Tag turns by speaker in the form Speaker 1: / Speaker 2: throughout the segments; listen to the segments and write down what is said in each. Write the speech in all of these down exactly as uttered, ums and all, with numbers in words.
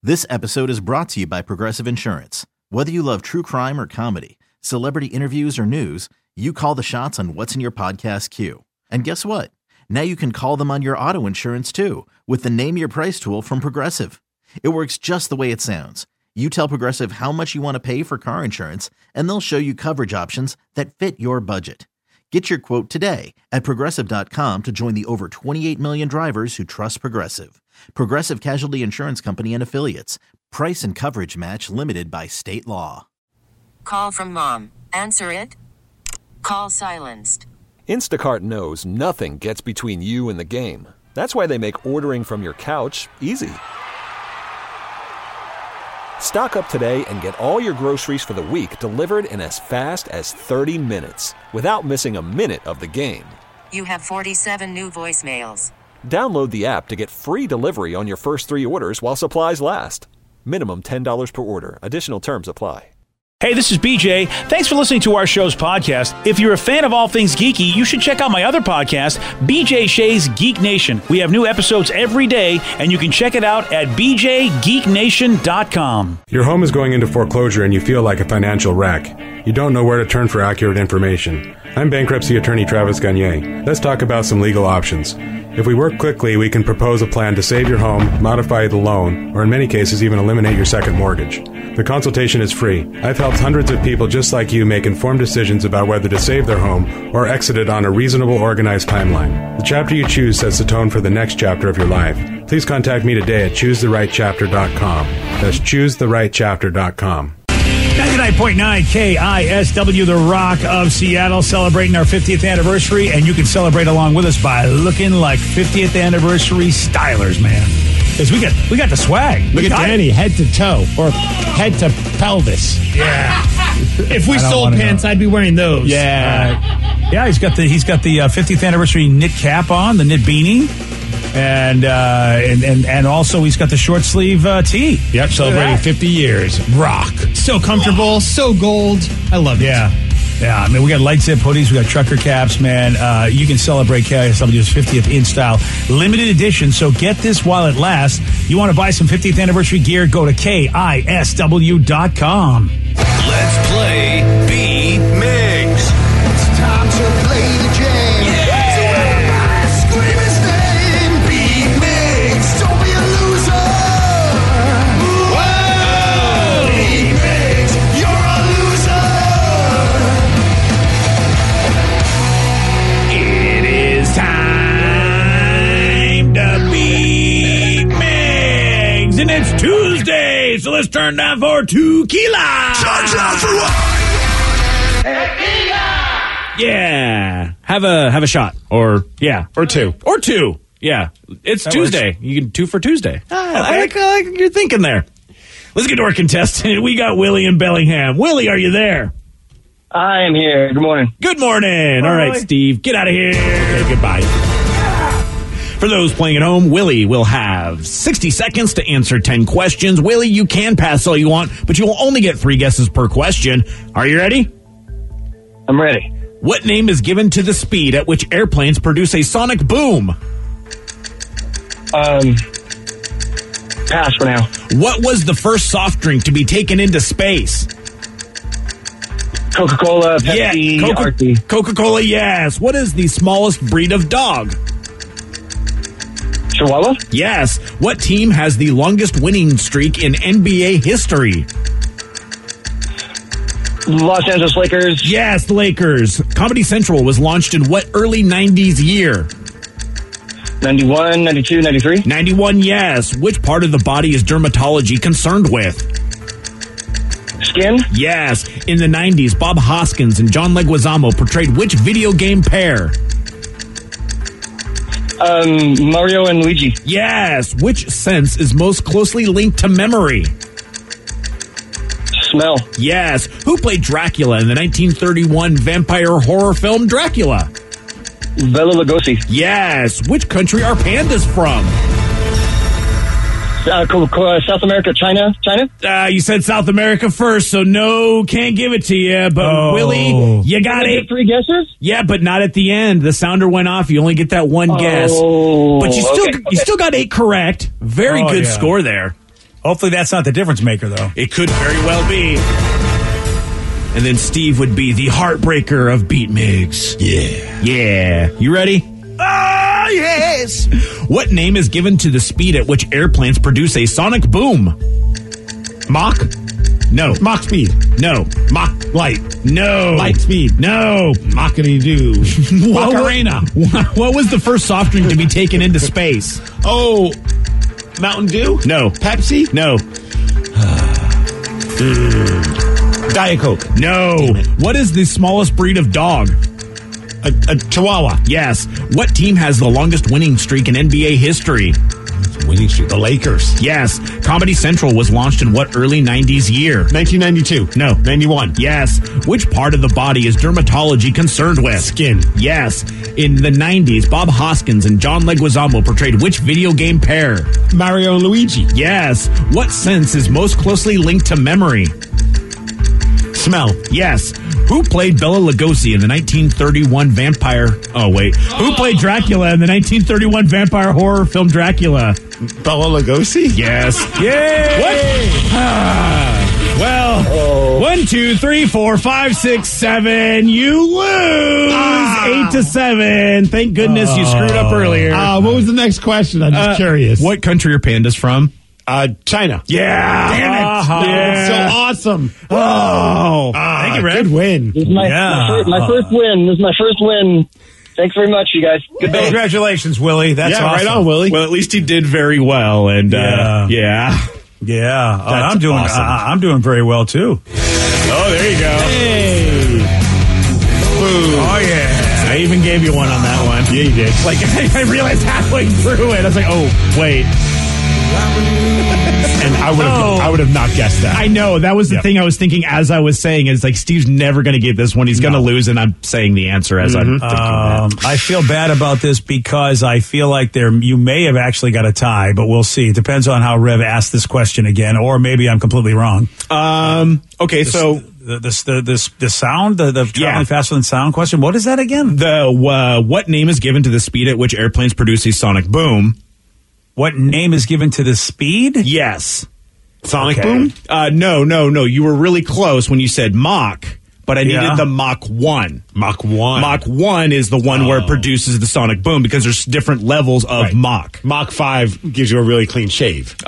Speaker 1: This episode is brought to you by Progressive Insurance. Whether you love true crime or comedy, celebrity interviews or news, you call the shots on what's in your podcast queue. And guess what? Now you can call them on your auto insurance too with the Name Your Price tool from Progressive. It works just the way it sounds. You tell Progressive how much you want to pay for car insurance, and they'll show you coverage options that fit your budget. Get your quote today at Progressive dot com to join the over twenty-eight million drivers who trust Progressive. Progressive Casualty Insurance Company and Affiliates. Price and coverage match limited by state law.
Speaker 2: Call from mom. Answer it. Call silenced.
Speaker 3: Instacart knows nothing gets between you and the game. That's why they make ordering from your couch easy. Stock up today and get all your groceries for the week delivered in as fast as thirty minutes without missing a minute of the game.
Speaker 2: You have forty-seven new voicemails.
Speaker 3: Download the app to get free delivery on your first three orders while supplies last. Minimum ten dollars per order. Additional terms apply.
Speaker 4: Hey, this is B J. Thanks for listening to our show's podcast. If you're a fan of all things geeky, you should check out my other podcast, B J Shea's Geek Nation. We have new episodes every day, and you can check it out at b j geek nation dot com.
Speaker 5: Your home is going into foreclosure and you feel like a financial wreck. You don't know where to turn for accurate information. I'm bankruptcy attorney Travis Gagne. Let's talk about some legal options. If we work quickly, we can propose a plan to save your home, modify the loan, or in many cases even eliminate your second mortgage. The consultation is free. I've helped hundreds of people just like you make informed decisions about whether to save their home or exit it on a reasonable, organized timeline. The chapter you choose sets the tone for the next chapter of your life. Please contact me today at choose the right chapter dot com. That's choose the right chapter dot com.
Speaker 4: ninety-nine point nine K I S W, the Rock of Seattle, celebrating our fiftieth anniversary, and you can celebrate along with us by looking like fiftieth anniversary stylers, man. Because we got we got the swag.
Speaker 6: Look
Speaker 4: we
Speaker 6: at Danny, head to toe, or head to pelvis.
Speaker 4: Yeah.
Speaker 6: If we sold pants, know. I'd be wearing those.
Speaker 4: Yeah. Uh, yeah, he's got the he's got the uh, fiftieth anniversary knit cap on, the knit beanie. And, uh, and and and also he's got the short sleeve uh, tee.
Speaker 6: Yep, celebrating fifty years. Rock. So comfortable, so gold. I love it.
Speaker 4: Yeah. Yeah, I mean, we got light zip hoodies, we got trucker caps, man. Uh, you can celebrate K I S W's fiftieth in style. Limited edition, so get this while it lasts. You want to buy some fiftieth anniversary gear, go to K I S W dot com.
Speaker 7: Let's play B-Migs.
Speaker 8: It's time to play the game.
Speaker 7: Yeah!
Speaker 4: And it's Tuesday, so let's turn down for tequila.
Speaker 7: Turn down for what?
Speaker 4: Tequila. Yeah, have a have a shot, or yeah,
Speaker 6: or two,
Speaker 4: or two. Yeah, it's that Tuesday. Works. You can two for Tuesday. Ah, okay. I, like, I like you're thinking there. Let's get to our contestant. We got Willie in Bellingham. Willie, are you there?
Speaker 9: I am here. Good morning.
Speaker 4: Good morning. Bye. All right, Steve, get out of here. Okay, goodbye. For those playing at home, Willie will have sixty seconds to answer ten questions. Willie, you can pass all you want, but you will only get three guesses per question. Are you ready?
Speaker 9: I'm ready.
Speaker 4: What name is given to the speed at which airplanes produce a sonic boom?
Speaker 9: Um, pass for now.
Speaker 4: What was the first soft drink to be taken into space?
Speaker 9: Coca-Cola, Pepsi,
Speaker 4: yeah, Coca-
Speaker 9: Artie.
Speaker 4: Coca-Cola, yes. What is the smallest breed of dog?
Speaker 9: Chihuahua?
Speaker 4: Yes. What team has the longest winning streak in N B A history?
Speaker 9: Los Angeles Lakers.
Speaker 4: Yes, the Lakers. Comedy Central was launched in what early nineties year?
Speaker 9: ninety-one, ninety-two, ninety-three.
Speaker 4: ninety-one, yes. Which part of the body is dermatology concerned with?
Speaker 9: Skin?
Speaker 4: Yes. In the nineties, Bob Hoskins and John Leguizamo portrayed which video game pair?
Speaker 9: Um, Mario and Luigi.
Speaker 4: Yes. Which sense is most closely linked to memory?
Speaker 9: Smell.
Speaker 4: Yes. Who played Dracula in the nineteen thirty-one vampire horror film Dracula?
Speaker 9: Bela Lugosi.
Speaker 4: Yes. Which country are pandas from?
Speaker 9: Uh, South America, China, China.
Speaker 4: Uh, you said South America first, so no, can't give it to you. But oh. Willie, you got it.
Speaker 9: Three guesses.
Speaker 4: Yeah, but not at the end. The sounder went off. You only get that one
Speaker 9: oh,
Speaker 4: guess. But you still,
Speaker 9: okay, okay.
Speaker 4: you still got eight correct. Very oh, good
Speaker 6: yeah.
Speaker 4: score there.
Speaker 10: Hopefully that's not the difference maker, though.
Speaker 4: It could very well be. And then Steve would be the heartbreaker of Beat Migs.
Speaker 11: Yeah.
Speaker 4: Yeah. You ready? Ah, yes. What name is given to the speed at which airplanes produce a sonic boom?
Speaker 11: Mach?
Speaker 4: No.
Speaker 11: Mach speed.
Speaker 4: No.
Speaker 11: Mach light.
Speaker 4: No.
Speaker 11: Light speed.
Speaker 4: No.
Speaker 11: Machity do. Macarena.
Speaker 4: What, what was the first soft drink to be taken into space?
Speaker 11: Oh, Mountain Dew?
Speaker 4: No.
Speaker 11: Pepsi?
Speaker 4: No.
Speaker 11: Diet Coke.
Speaker 4: No. What is the smallest breed of dog?
Speaker 11: A, a Chihuahua.
Speaker 4: Yes. What team has the longest winning streak in N B A history?
Speaker 11: Winning streak. The Lakers.
Speaker 4: Yes. Comedy Central was launched in what early nineties year?
Speaker 11: nineteen ninety-two.
Speaker 4: No.
Speaker 11: ninety-one.
Speaker 4: Yes. Which part of the body is dermatology concerned with?
Speaker 11: Skin.
Speaker 4: Yes. In the nineties, Bob Hoskins and John Leguizamo portrayed which video game pair?
Speaker 11: Mario and Luigi.
Speaker 4: Yes. What sense is most closely linked to memory?
Speaker 11: Smell.
Speaker 4: Yes. Who played Bela Lugosi in the nineteen thirty-one vampire... Oh, wait. Who played Dracula in the nineteen thirty-one vampire horror film Dracula?
Speaker 11: Bela Lugosi?
Speaker 4: Yes. Yay! What? Ah, well, oh. one, two, three, four, five, six, seven. You lose ah. eight to seven. Thank goodness oh. you screwed up earlier.
Speaker 11: Uh, what was the next question? I'm just uh, curious.
Speaker 4: What country are pandas from?
Speaker 11: Uh, China.
Speaker 4: Yeah.
Speaker 11: Damn it.
Speaker 4: Uh-huh.
Speaker 11: Yeah. So awesome.
Speaker 4: Oh.
Speaker 11: Ah,
Speaker 4: Thank you, Red.
Speaker 11: Good win.
Speaker 9: This is my,
Speaker 10: Yeah.
Speaker 9: my, first, my first win. This is my first win. Thanks very much, you guys. Good day.
Speaker 10: Congratulations, Willie. That's
Speaker 11: yeah,
Speaker 10: awesome.
Speaker 11: right on, Willie.
Speaker 4: Well, at least he did very well. And,
Speaker 10: yeah.
Speaker 4: uh, yeah.
Speaker 10: Yeah. Oh,
Speaker 4: That's
Speaker 10: I'm doing
Speaker 4: awesome.
Speaker 10: uh, I'm doing very well, too.
Speaker 4: Oh, there you go.
Speaker 11: Hey.
Speaker 4: Boom. Oh, yeah. I even gave you one on that one.
Speaker 11: Yeah, you did.
Speaker 4: Like, I realized halfway through it, I was like, oh, wait.
Speaker 11: And I would have,
Speaker 4: No.
Speaker 11: I would have not guessed that.
Speaker 4: I know. That was the
Speaker 11: Yep.
Speaker 4: thing I was thinking as I was saying. It's like, Steve's never going to get this one. He's going to
Speaker 11: No.
Speaker 4: lose, and I'm saying the answer as I'm thinking
Speaker 10: Um,
Speaker 4: that.
Speaker 10: I feel bad about this because I feel like there you may have actually got a tie, but we'll see. It depends on how Rev asked this question again, or maybe I'm completely wrong.
Speaker 4: Um, okay,
Speaker 10: This-
Speaker 4: so
Speaker 10: the the the the, the sound, the, the traveling
Speaker 4: Yeah.
Speaker 10: faster than sound question. What is that again?
Speaker 4: the uh, what name is given to the speed at which airplanes produce a sonic boom?
Speaker 10: What name is given to the speed?
Speaker 4: Yes.
Speaker 11: Sonic
Speaker 10: Okay.
Speaker 11: boom?
Speaker 4: Uh, no, no, no. You were really close when you said Mach, but I needed
Speaker 10: Yeah.
Speaker 4: the Mach one.
Speaker 11: Mach one.
Speaker 4: Mach one is the one where it
Speaker 11: Oh.
Speaker 4: produces the sonic boom because there's different levels of
Speaker 11: Right.
Speaker 4: Mach.
Speaker 11: Mach five gives you a really clean shave.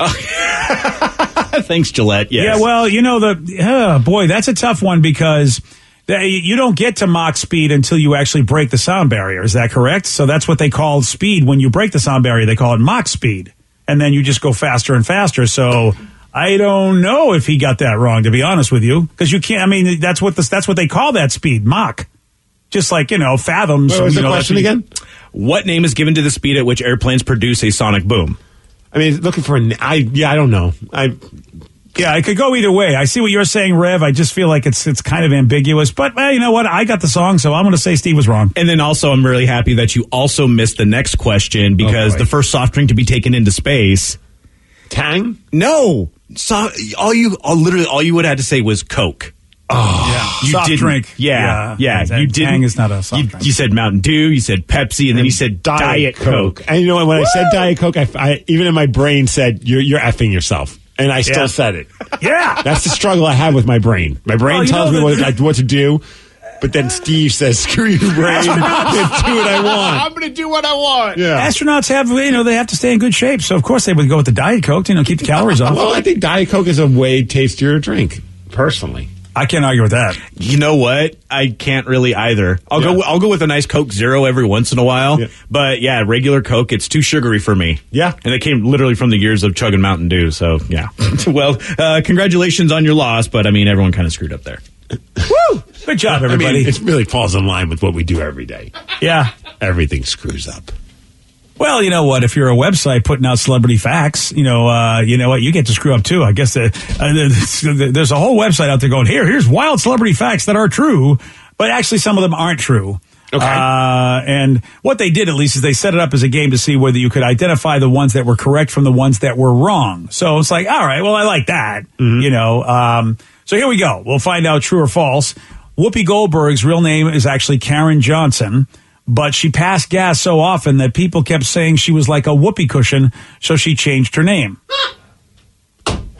Speaker 4: Thanks, Gillette. Yes.
Speaker 10: Yeah, well, you know, the uh, boy, that's a tough one because they, you don't get to Mach speed until you actually break the sound barrier. Is that correct? So that's what they call speed. When you break the sound barrier, they call it Mach speed. And then you just go faster and faster. So I don't know if he got that wrong, to be honest with you. Because you can't, I mean, that's what, the, that's what they call that speed, Mach. Just like, you know, fathoms.
Speaker 11: What was
Speaker 10: you
Speaker 11: the
Speaker 10: know,
Speaker 11: question
Speaker 10: that's-
Speaker 11: again?
Speaker 4: What name is given to the speed at which airplanes produce a sonic boom?
Speaker 11: I mean, looking for an, I, yeah, I don't know. I,
Speaker 10: Yeah, it could go either way. I see what you're saying, Rev. I just feel like it's it's kind of ambiguous. But, well, you know what? I got the song, so I'm going to say Steve was wrong.
Speaker 4: And then also, I'm really happy that you also missed the next question because
Speaker 11: Oh, boy.
Speaker 4: the first soft drink to be taken into space.
Speaker 11: Tang?
Speaker 4: No. So, all you, all, literally, all you would have had to say was Coke.
Speaker 10: Oh,
Speaker 4: You
Speaker 10: soft
Speaker 4: didn't-
Speaker 10: drink.
Speaker 4: Yeah, yeah.
Speaker 10: That
Speaker 4: you didn't.
Speaker 10: Tang is not a soft
Speaker 4: you,
Speaker 10: drink.
Speaker 4: you said Mountain Dew, you said Pepsi, and then you said Diet, Coke.
Speaker 11: And you know what? When I said Diet Coke, I, I even in my brain said, you're, you're effing yourself. And I still
Speaker 10: Yeah.
Speaker 11: said it.
Speaker 10: Yeah.
Speaker 11: That's the struggle I have with my brain. My brain
Speaker 10: Well, you
Speaker 11: tells
Speaker 10: know
Speaker 11: me
Speaker 10: that-
Speaker 11: what, what to do, but then Steve says, screw you, brain. and do what I want.
Speaker 4: I'm going to do what I want.
Speaker 11: Yeah.
Speaker 10: Astronauts have, you know, they have to stay in good shape. So, of course, they would go with the Diet Coke to, you know, keep the calories off.
Speaker 11: Well, I think Diet Coke is a way tastier drink, personally.
Speaker 10: I can't argue with that.
Speaker 4: You know what? I can't really either. I'll
Speaker 11: Yeah.
Speaker 4: go. I'll go with a nice Coke Zero every once in a while.
Speaker 11: Yeah.
Speaker 4: But yeah, regular Coke, it's too sugary for me.
Speaker 11: Yeah.
Speaker 4: and it came literally from the years of chugging Mountain Dew. So yeah. Well, uh, congratulations on your loss, but I mean, everyone kind of screwed up there.
Speaker 10: Woo! Good job, everybody.
Speaker 11: I mean, it really falls in line with what we do every day.
Speaker 10: yeah.
Speaker 11: Everything screws up.
Speaker 10: Well, you know what? If you're a website putting out celebrity facts, you know, uh, you know what? You get to screw up too. I guess the, uh, there's a whole website out there going, here, here's wild celebrity facts that are true, but actually some of them aren't true.
Speaker 11: Okay.
Speaker 10: Uh, and what they did, at least, is they set it up as a game to see whether you could identify the ones that were correct from the ones that were wrong. So it's like, all right, well, I like that.
Speaker 11: Mm-hmm.
Speaker 10: You know, um, so here we go. We'll find out true or false. Whoopi Goldberg's real name is actually Karen Johnson, but she passed gas so often that people kept saying she was like a whoopee cushion, so she changed her name.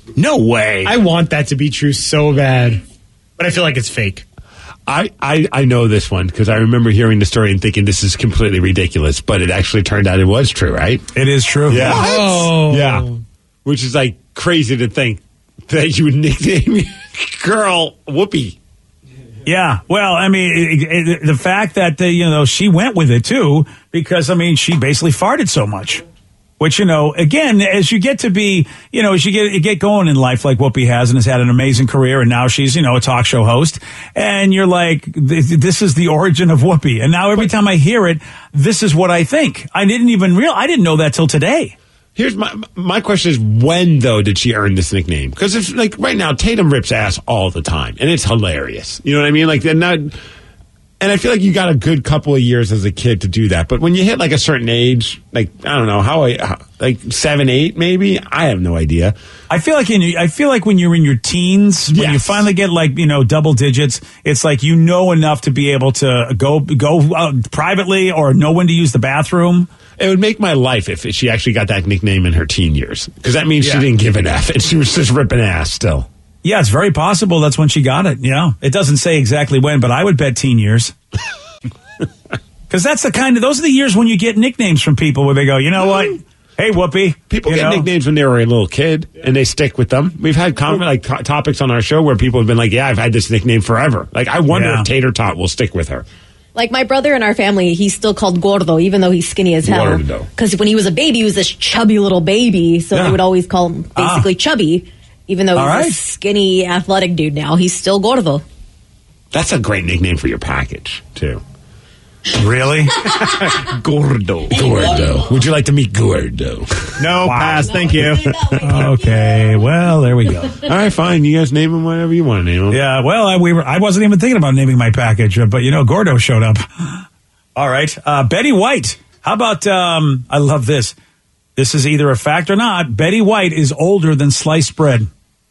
Speaker 4: No way.
Speaker 6: I want that to be true so bad, but I feel like it's fake.
Speaker 11: I, I, I know this one because I remember hearing the story and thinking this is completely ridiculous, but it actually turned out it was true, right?
Speaker 10: It is true.
Speaker 11: Yeah.
Speaker 6: Oh.
Speaker 11: Yeah. Which is like crazy to think that you would nickname your girl Whoopi.
Speaker 10: Yeah, well, I mean, it, it, the fact that, uh, you know, she went with it, too, because, I mean, she basically farted so much. Which, you know, again, as you get to be, you know, as you get you get going in life like Whoopi has and has had an amazing career, and now she's, you know, a talk show host, and you're like, this is the origin of Whoopi. And now every time I hear it, this is what I think. I didn't even real. I didn't know that till today.
Speaker 11: Here's my my question is, when, though, did she earn this nickname? Because, if like, right now, Tatum rips ass all the time, and it's hilarious. You know what I mean? Like, they're not... And I feel like you got a good couple of years as a kid to do that. But when you hit, like, a certain age, like, I don't know, how, I, how like, seven, eight, maybe? I have no idea.
Speaker 10: I feel like in I feel like when you're in your teens, when
Speaker 11: Yes.
Speaker 10: you finally get, like, you know, double digits, it's like you know enough to be able to go, go uh, privately or know when to use the bathroom.
Speaker 11: It would make my life if she actually got that nickname in her teen years. Because that means
Speaker 10: Yeah.
Speaker 11: she didn't give an F, and she was just ripping ass still.
Speaker 10: Yeah, it's very possible that's when she got it. Yeah. It doesn't say exactly when, but I would bet teen years. Because that's the kind of, those are the years when you get nicknames from people where they go, you know what? Hey, Whoopi.
Speaker 11: People
Speaker 10: you
Speaker 11: get
Speaker 10: know?
Speaker 11: nicknames when they were a little kid, and they stick with them. We've had com- like to- topics on our show where people have been like, yeah, I've had this nickname forever. Like, I wonder
Speaker 10: Yeah.
Speaker 11: if Tater Tot will stick with her.
Speaker 12: Like my brother in our family, he's still called Gordo, even though he's skinny as hell.
Speaker 11: Gordo.
Speaker 12: Because when he was a baby, he was this chubby little baby, so
Speaker 10: Yeah.
Speaker 12: they would always call him basically
Speaker 10: Ah.
Speaker 12: chubby. Even though
Speaker 10: All
Speaker 12: he's
Speaker 10: right.
Speaker 12: a skinny, athletic dude now, he's still Gordo.
Speaker 11: That's a great nickname for your package, too.
Speaker 10: Really?
Speaker 11: Gordo. Gordo. Would you like to meet Gordo?
Speaker 6: No, pass. Thank you.
Speaker 10: Okay, well, there we go.
Speaker 11: All right, fine. You guys name him whatever you want to name him.
Speaker 10: Yeah, well, I, we were, I wasn't even thinking about naming my package, uh, but, you know, Gordo showed up. All right. Uh, Betty White. How about, um, I love this. This is either a fact or not. Betty White is older than sliced bread.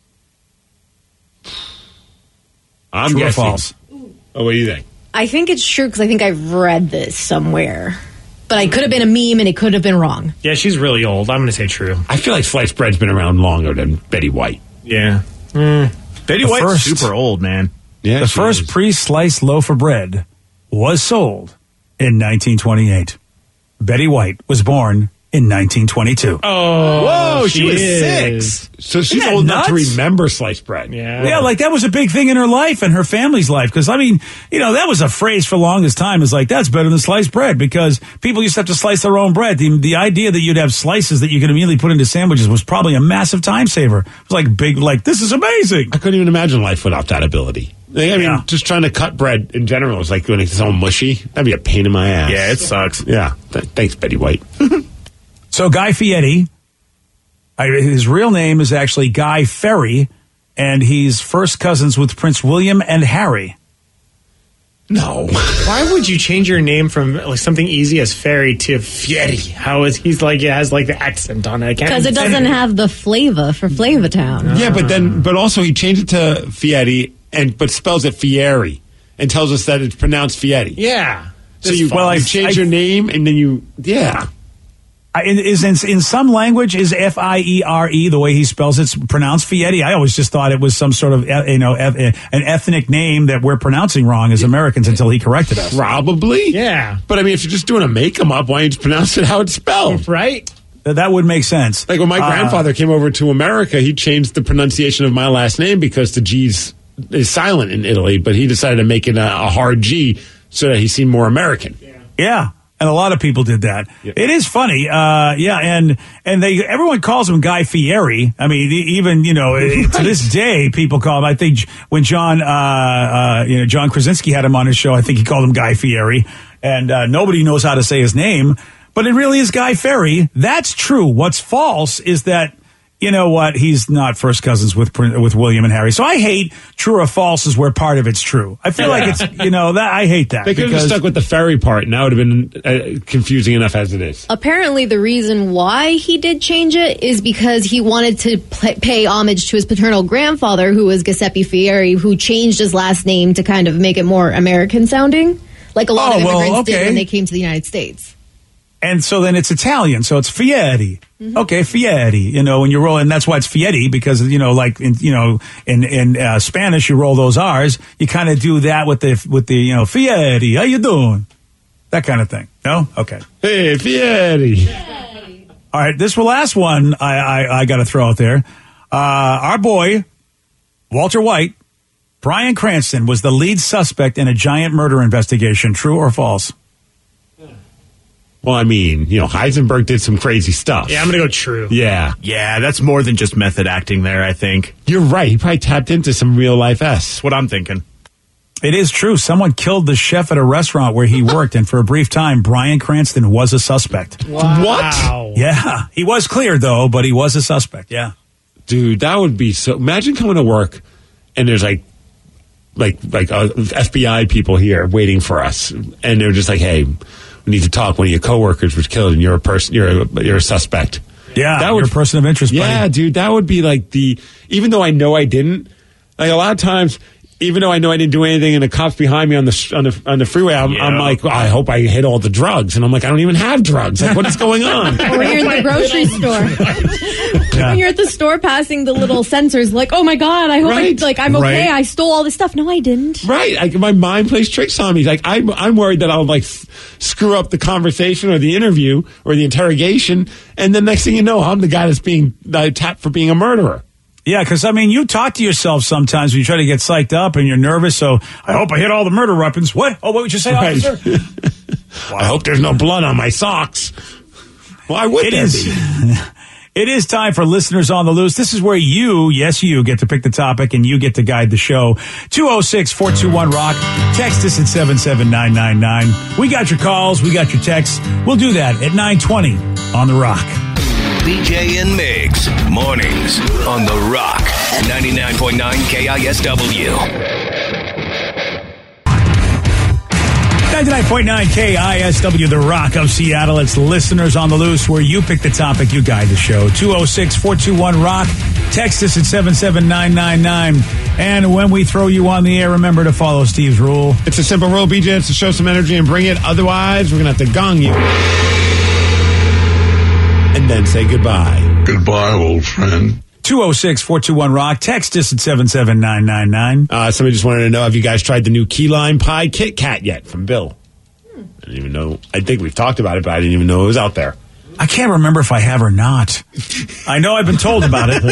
Speaker 11: I'm
Speaker 10: True or
Speaker 11: guessing.
Speaker 10: false?
Speaker 11: Oh, what do you think?
Speaker 12: I think it's true because I think I've read this somewhere. But I could have been a meme and it could have been wrong.
Speaker 6: Yeah, she's really old. I'm going to say true.
Speaker 11: I feel like sliced bread's been around longer than Betty White.
Speaker 6: Yeah. Mm.
Speaker 4: Betty
Speaker 10: The
Speaker 4: White's
Speaker 10: first-
Speaker 4: super old, man.
Speaker 11: Yeah,
Speaker 10: The
Speaker 11: she
Speaker 10: first
Speaker 11: is.
Speaker 10: pre-sliced loaf of bread was sold in nineteen twenty-eight. Betty White was born in nineteen twenty-two.
Speaker 6: Oh,
Speaker 11: Whoa, she, was
Speaker 6: is.
Speaker 11: six. So she's
Speaker 10: Isn't that
Speaker 11: old enough to
Speaker 10: nuts?
Speaker 11: remember sliced bread.
Speaker 6: Yeah.
Speaker 10: Yeah, like that was a big thing in her life and her family's life. Because, I mean, you know, that was a phrase for the longest time. Is like, that's better than sliced bread because people used to have to slice their own bread. The, the idea that you'd have slices that you could immediately put into sandwiches was probably a massive time saver. It was like big, like, this is amazing.
Speaker 11: I couldn't even imagine life without that ability. Like, I mean,
Speaker 10: Yeah.
Speaker 11: just trying to cut bread in general is like when it's all mushy. That'd be a pain in my ass.
Speaker 4: Yeah, it sucks.
Speaker 11: Yeah. Th- thanks, Betty White.
Speaker 10: So Guy Fieri, I, his real name is actually Guy Ferry, and he's first cousins with Prince William and Harry.
Speaker 11: No.
Speaker 6: Why would you change your name from like something easy as Ferry to Fieri? How is he's like it has like the accent on it? I can't
Speaker 12: Because it doesn't have the flavor for Flavatown.
Speaker 11: Yeah, but then, but also he changed it to Fieri, and but spells it Fieri, and tells us that it's pronounced Fieri.
Speaker 6: Yeah.
Speaker 11: So you,
Speaker 10: Well, I-
Speaker 11: you change
Speaker 10: I-
Speaker 11: your name, and then you, yeah.
Speaker 10: I, is in, in some language is F I E R E the way he spells it's pronounced Fieri. I always just thought it was some sort of uh, you know eth- an ethnic name that we're pronouncing wrong as Americans until he corrected us.
Speaker 11: Probably.
Speaker 6: Yeah.
Speaker 11: But I mean, if you're just doing a make 'em up, why don't you just pronounce it how it's spelled?
Speaker 6: Right.
Speaker 10: That, that would make sense.
Speaker 11: Like when my
Speaker 10: Uh,
Speaker 11: grandfather came over to America, he changed the pronunciation of my last name because the G's is silent in Italy, but he decided to make it a, a hard G so that he seemed more American.
Speaker 10: Yeah. And a lot of people did that.
Speaker 11: Yeah.
Speaker 10: It is funny, uh, yeah, and and they everyone calls him Guy Fieri. I mean, e- even you know right. to this day, people call him. I think when John, uh, uh, you know, John Krasinski had him on his show, I think he called him Guy Fieri, and uh, nobody knows how to say his name, but it really is Guy Ferry. That's true. What's false is that. You know what? He's not first cousins with with William and Harry. So I hate true or false is where part of it's true. I feel like it's, you know, that I hate that.
Speaker 11: They could have
Speaker 10: because-
Speaker 11: stuck with the ferry part, and that would have been uh, confusing enough as it is.
Speaker 12: Apparently, the reason why he did change it is because he wanted to pay, pay homage to his paternal grandfather, who was Giuseppe Fieri, who changed his last name to kind of make it more American sounding, like a lot
Speaker 10: Oh,
Speaker 12: of
Speaker 10: well,
Speaker 12: immigrants
Speaker 10: okay.
Speaker 12: did when they came to the United States.
Speaker 10: And so then it's Italian, so it's Fieri. Mm-hmm. Okay, Fieri. You know, when you roll, and that's why it's Fieri, because, you know, like, in, you know, in, in uh, Spanish, you roll those R's. You kind of do that with the, with the, you know, Fieri, how you doing? That kind of thing. No? Okay.
Speaker 11: Hey, Fieri.
Speaker 10: All right, this last one I, I, I got to throw out there. Uh, our boy, Walter White, Bryan Cranston, was the lead suspect in a giant murder investigation. True or false?
Speaker 11: Well, I mean, you know, Heisenberg did some crazy stuff.
Speaker 6: Yeah, I'm going to go true.
Speaker 11: Yeah.
Speaker 4: Yeah, that's more than just method acting there, I think.
Speaker 11: You're right. He probably tapped into some real life S.
Speaker 4: That's what I'm thinking.
Speaker 10: It is true. Someone killed the chef at a restaurant where he worked, and for a brief time, Bryan Cranston was a suspect.
Speaker 6: Wow.
Speaker 11: What?
Speaker 10: Yeah. He was cleared, though, but he was a suspect, yeah.
Speaker 11: Dude, that would be so... Imagine coming to work, and there's like, like, like uh, F B I people here waiting for us, and they're just like, hey... We need to talk. One of your coworkers was killed, and you're a person. You're a, you're a suspect.
Speaker 10: Yeah,
Speaker 11: that
Speaker 10: would, you're a person of interest.
Speaker 11: Yeah,
Speaker 10: buddy.
Speaker 11: dude, that would be like the. Even though I know I didn't, like a lot of times, even though I know I didn't do anything, and the cops behind me on the on the on the freeway, I'm, yeah. I'm like, well, I hope I hit all the drugs, and I'm like, I don't even have drugs. Like, what is going on?
Speaker 12: Or when you're in the grocery store.
Speaker 10: Yeah.
Speaker 12: When you're at the store passing the little sensors, like, oh my god, I hope
Speaker 11: right.
Speaker 12: I, like I'm okay.
Speaker 11: Right.
Speaker 12: I stole all this stuff. No, I didn't.
Speaker 11: Right, like my mind plays tricks on me. Like I'm, I'm worried that I'll like s- screw up the conversation or the interview or the interrogation, and then next thing you know, I'm the guy that's being uh, tapped for being a murderer.
Speaker 10: Yeah, because, I mean, you talk to yourself sometimes when you try to get psyched up and you're nervous, so I hope I hit all the murder weapons. What? Oh, what would you say,
Speaker 11: right.
Speaker 10: officer?
Speaker 11: Wow. I hope there's no blood on my socks. Why would
Speaker 10: it
Speaker 11: there
Speaker 10: is,
Speaker 11: be?
Speaker 10: It is time for Listeners on the Loose. This is where you, yes, you, get to pick the topic and you get to guide the show. two oh six, four two one, ROCK. Text us at seven seven nine nine nine. We got your calls. We got your texts. We'll do that at nine twenty on The Rock.
Speaker 7: B J and Migs, mornings on The Rock, ninety-nine point nine K I S W.
Speaker 10: ninety-nine point nine K I S W, The Rock of Seattle. It's Listeners on the Loose, where you pick the topic, you guide the show. two oh six, four two one, ROCK. Text us at seven seven nine nine nine. And when we throw you on the air, remember to follow Steve's rule.
Speaker 11: It's a simple rule, B J. It's to show some energy and bring it. Otherwise, we're going to have to gong you. And then say goodbye.
Speaker 13: Goodbye, old friend.
Speaker 10: two oh six, four two one, ROCK. Text us at seven seven nine nine nine.
Speaker 11: Uh, somebody just wanted to know, have you guys tried the new key lime pie Kit Kat yet from Bill? Hmm. I didn't even know. I think we've talked about it, but I didn't even know it was out there.
Speaker 10: I can't remember if I have or not. I know I've been told about it.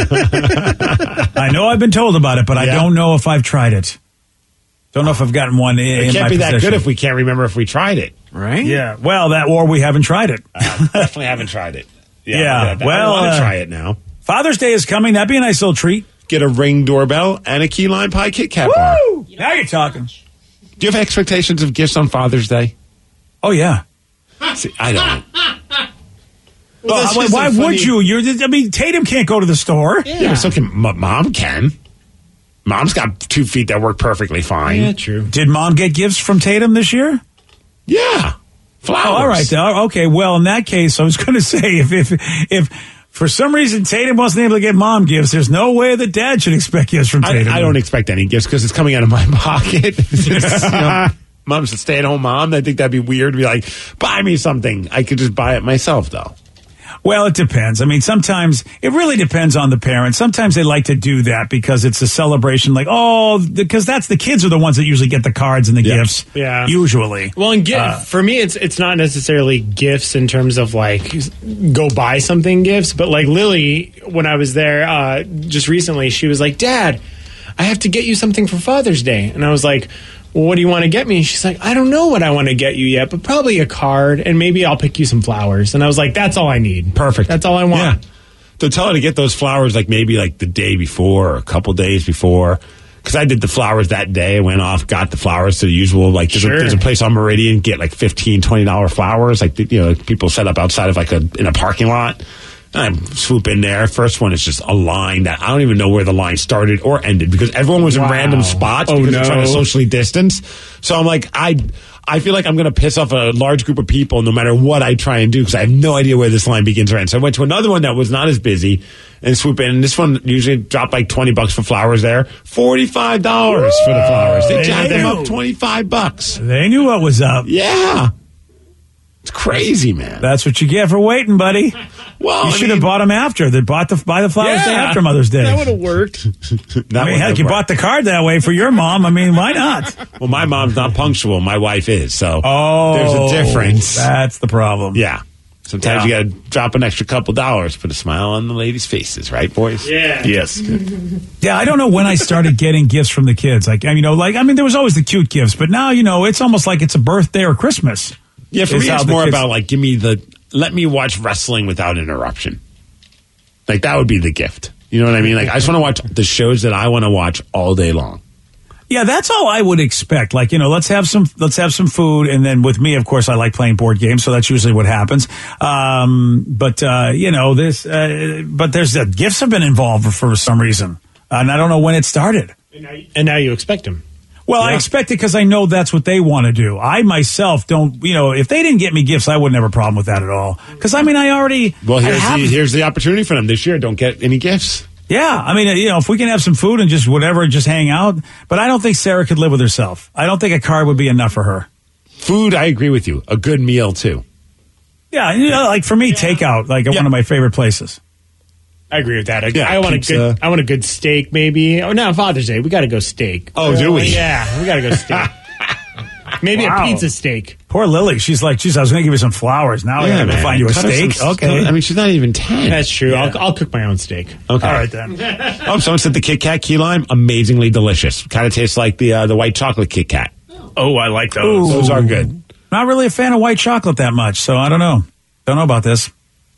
Speaker 10: I know I've been told about it, but yeah. I don't know if I've tried it. Don't know if I've gotten one in,
Speaker 11: it
Speaker 10: in
Speaker 11: can't
Speaker 10: my
Speaker 11: be
Speaker 10: possession.
Speaker 11: that good if we can't remember if we tried it, right?
Speaker 10: Yeah. Well, that or we haven't tried it.
Speaker 11: uh, definitely haven't tried it.
Speaker 10: Yeah.
Speaker 11: yeah
Speaker 10: well,
Speaker 11: I want to
Speaker 10: uh,
Speaker 11: try it now.
Speaker 10: Father's Day is coming. That'd be a nice little treat.
Speaker 11: Get a Ring doorbell and a key lime pie Kit Kat bar.
Speaker 10: Now you're talking.
Speaker 11: Do you have expectations of gifts on Father's Day?
Speaker 10: Oh yeah.
Speaker 11: See, I don't.
Speaker 10: Well, well, why
Speaker 11: funny...
Speaker 10: would you? You're. I mean, Tatum can't go to the store.
Speaker 11: Yeah, yeah, but so can Mom. Can Mom's got two feet that work perfectly fine.
Speaker 6: Yeah, true.
Speaker 10: Did Mom get gifts from Tatum this year?
Speaker 11: Yeah, flowers.
Speaker 10: Oh, all right. Uh, okay. Well, in that case, I was going to say if if if for some reason Tatum wasn't able to get Mom gifts, there's no way that Dad should expect gifts from Tatum.
Speaker 11: I, I don't expect any gifts because it's coming out of my pocket. Just, you know, Mom's a stay-at-home mom. I think that'd be weird to be like, buy me something. I could just buy it myself, though.
Speaker 10: Well, it depends. I mean, sometimes it really depends on the parents. Sometimes they like to do that because it's a celebration, like, oh, because that's the kids are the ones that usually get the cards and the
Speaker 6: yeah.
Speaker 10: gifts.
Speaker 6: Yeah.
Speaker 10: Usually.
Speaker 6: Well, and gift,
Speaker 10: uh,
Speaker 6: for me, it's it's not necessarily gifts in terms of like go buy something gifts, but like Lily, when I was there uh, just recently, she was like, Dad, I have to get you something for Father's Day. And I was like, well, what do you want to get me? And she's like, I don't know what I want to get you yet, but probably a card, and maybe I'll pick you some flowers. And I was like, that's all I need.
Speaker 11: Perfect.
Speaker 6: That's all I want.
Speaker 11: Yeah. So tell her to get those flowers like maybe like the day before or a couple days before. Because I did the flowers that day. I went off, got the flowers to the usual. Like there's,
Speaker 6: sure.
Speaker 11: a, there's a place on Meridian, get like fifteen dollars, twenty dollars flowers. Like, you know, people set up outside of like a in a parking lot. I swoop in there. First one is just a line that I don't even know where the line started or ended because everyone was wow. in random spots
Speaker 6: oh,
Speaker 11: because
Speaker 6: no.
Speaker 11: they're trying to socially distance. So I'm like, I I feel like I'm going to piss off a large group of people no matter what I try and do because I have no idea where this line begins or ends. So I went to another one that was not as busy and swoop in. And this one usually dropped like twenty bucks for flowers there. forty-five dollars Woo! For the flowers. They jacked them up twenty-five bucks.
Speaker 10: They knew what was up.
Speaker 11: Yeah. It's crazy, man.
Speaker 10: That's what you get for waiting, buddy.
Speaker 11: Well,
Speaker 10: you
Speaker 11: I
Speaker 10: should have
Speaker 11: mean-
Speaker 10: bought them after. They bought the buy the flowers
Speaker 6: Yeah,
Speaker 10: day after Mother's Day.
Speaker 6: That would have worked.
Speaker 11: That
Speaker 10: I mean,
Speaker 11: would
Speaker 10: heck,
Speaker 11: have
Speaker 10: you
Speaker 11: worked.
Speaker 10: bought the card that way for your mom. I mean, why not?
Speaker 11: Well, my mom's not punctual. My wife is. So
Speaker 10: Oh,
Speaker 11: there's a difference.
Speaker 10: That's the problem.
Speaker 11: Yeah. Sometimes
Speaker 10: Yeah.
Speaker 11: you got to drop an extra couple dollars, put a smile on the ladies' faces, right, boys?
Speaker 6: Yeah.
Speaker 4: Yes.
Speaker 10: Yeah, I don't know when I started getting gifts from the kids. Like, I mean, you know, like, I mean, there was always the cute gifts, but now, you know, it's almost like it's a birthday or Christmas.
Speaker 11: Yeah, for
Speaker 10: Is
Speaker 11: me,
Speaker 10: how
Speaker 11: it's
Speaker 10: the
Speaker 11: more
Speaker 10: kids-
Speaker 11: about like, give me the, let me watch wrestling without interruption. Like, that would be the gift. You know what I mean? Like, I just want to watch the shows that I want to watch all day long.
Speaker 10: Yeah, that's all I would expect. Like, you know, let's have some, let's have some food. And then with me, of course, I like playing board games. So that's usually what happens. Um, but, uh, you know, this, uh, but there's, uh, gifts have been involved for, for some reason. And I don't know when it started.
Speaker 6: And now you, and now you expect them.
Speaker 10: Well, I expect it because I know that's what they want to do. I myself don't, you know, if they didn't get me gifts, I wouldn't have a problem with that at all. Because, I mean, I already.
Speaker 11: Well,
Speaker 10: I
Speaker 11: here's
Speaker 10: have-
Speaker 11: the, here's the opportunity for them this year. Don't get any gifts.
Speaker 10: Yeah, I mean, you know, if we can have some food and just whatever, just hang out. But I don't think Sarah could live with herself. I don't think a card would be enough for her.
Speaker 11: Food, I agree with you. A good meal, too.
Speaker 10: Yeah, you know, like for me, takeout, like at one of my favorite places.
Speaker 6: I agree with that. I,
Speaker 11: Yeah,
Speaker 6: I want
Speaker 11: pizza.
Speaker 6: a good. I want a good steak, maybe. Oh, no, Father's Day. We got to go steak.
Speaker 11: Oh, do we?
Speaker 6: Yeah, we got to go steak. Maybe
Speaker 10: Wow.
Speaker 6: a pizza steak.
Speaker 10: Poor Lily. She's like, geez, I was going to give you some flowers. Now I
Speaker 11: Yeah,
Speaker 10: got to
Speaker 11: man.
Speaker 10: find you a
Speaker 11: Cut her
Speaker 10: steak.
Speaker 11: some-
Speaker 10: Okay.
Speaker 11: I mean, she's not even ten.
Speaker 6: That's true.
Speaker 10: Yeah.
Speaker 6: I'll, I'll cook my own steak.
Speaker 11: Okay.
Speaker 10: All right, then.
Speaker 11: Oh, someone said the Kit Kat key lime, amazingly delicious. Kind of tastes like the uh, the white chocolate Kit Kat.
Speaker 4: Oh, I like those.
Speaker 10: Ooh.
Speaker 11: Those are good.
Speaker 10: Not really a fan of white chocolate that much, so I don't know. Don't know about this.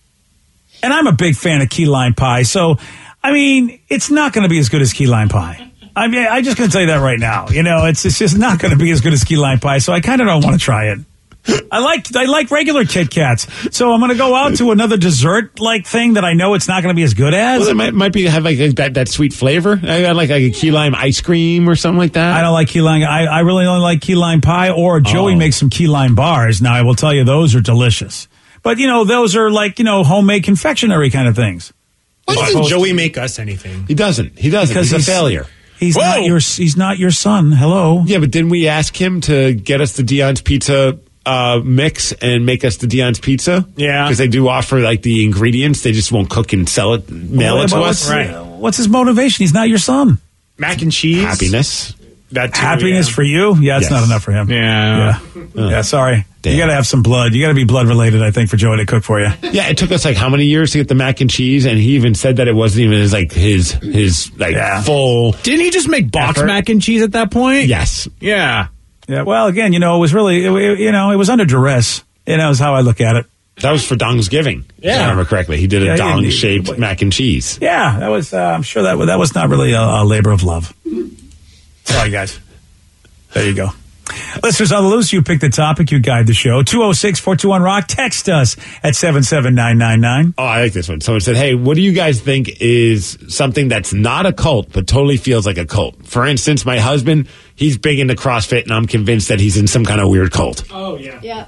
Speaker 10: And I'm a big fan of key lime pie, so, I mean, it's not going to be as good as key lime pie. I mean, I'm just going to tell you that right now. You know, it's it's just not going to be as good as key lime pie, so I kind of don't want to try it. I like I like regular Kit Kats, so I'm going to go out to another dessert like thing that I know it's not going to be as good as.
Speaker 11: Well, it might, might be have like a, that, that sweet flavor. I got like, like a key lime ice cream or something like that.
Speaker 10: I don't like key lime. I, I really only like key lime pie, or Joey
Speaker 11: Oh.
Speaker 10: makes some key lime bars. Now, I will tell you, those are delicious. But, you know, those are like, you know, homemade confectionery kind of things.
Speaker 6: Why
Speaker 10: As
Speaker 6: doesn't
Speaker 10: opposed
Speaker 6: Joey
Speaker 10: to-
Speaker 6: make us anything?
Speaker 11: He doesn't. He doesn't.
Speaker 10: Because
Speaker 11: he's, a failure.
Speaker 10: He's
Speaker 6: Whoa.
Speaker 10: not your he's not your son. Hello.
Speaker 11: Yeah, but didn't we ask him to get us the Dion's Pizza uh, mix and make us the Dion's Pizza?
Speaker 6: Yeah.
Speaker 11: Because they do offer like the ingredients. They just won't cook and sell it, mail
Speaker 10: Well,
Speaker 11: it to
Speaker 10: but
Speaker 11: us.
Speaker 10: what's, uh, what's his motivation? He's not your son.
Speaker 6: Mac and cheese.
Speaker 11: Happiness.
Speaker 6: That too,
Speaker 10: Happiness
Speaker 6: yeah.
Speaker 10: for you? Yeah, it's
Speaker 11: Yes.
Speaker 10: not enough for him.
Speaker 4: Yeah.
Speaker 10: Yeah. Yeah, sorry.
Speaker 11: Damn.
Speaker 10: You got to have some blood. You got to be blood related, I think, for Joey to cook for you.
Speaker 11: Yeah, it took us like how many years to get the mac and cheese, and he even said that it wasn't even his like his his like
Speaker 10: Yeah.
Speaker 11: full.
Speaker 4: Didn't he just make box
Speaker 11: Effort.
Speaker 4: mac and cheese at that point?
Speaker 11: Yes.
Speaker 4: Yeah.
Speaker 10: Yeah. Well, again, you know, it was really, it, it- you know, it was under duress. You know, is how I look at it.
Speaker 11: That was for Dongsgiving. If I remember correctly. He did a
Speaker 10: Yeah, he-
Speaker 11: dong shaped
Speaker 10: he-
Speaker 11: mac and cheese.
Speaker 10: Yeah, that was. Uh, I'm sure that that was not really a, a labor of love. Sorry, guys. There you go. Listeners on the loose, you pick the topic, you guide the show. two oh six, four two one, rock. Text us at seven seven nine nine nine.
Speaker 11: Oh, I like this one. Someone said, hey, what do you guys think is something that's not a cult, but totally feels like a cult? For instance, my husband, he's big into CrossFit, and I'm convinced that he's in some kind of weird cult.
Speaker 6: Oh, yeah.
Speaker 12: Yeah.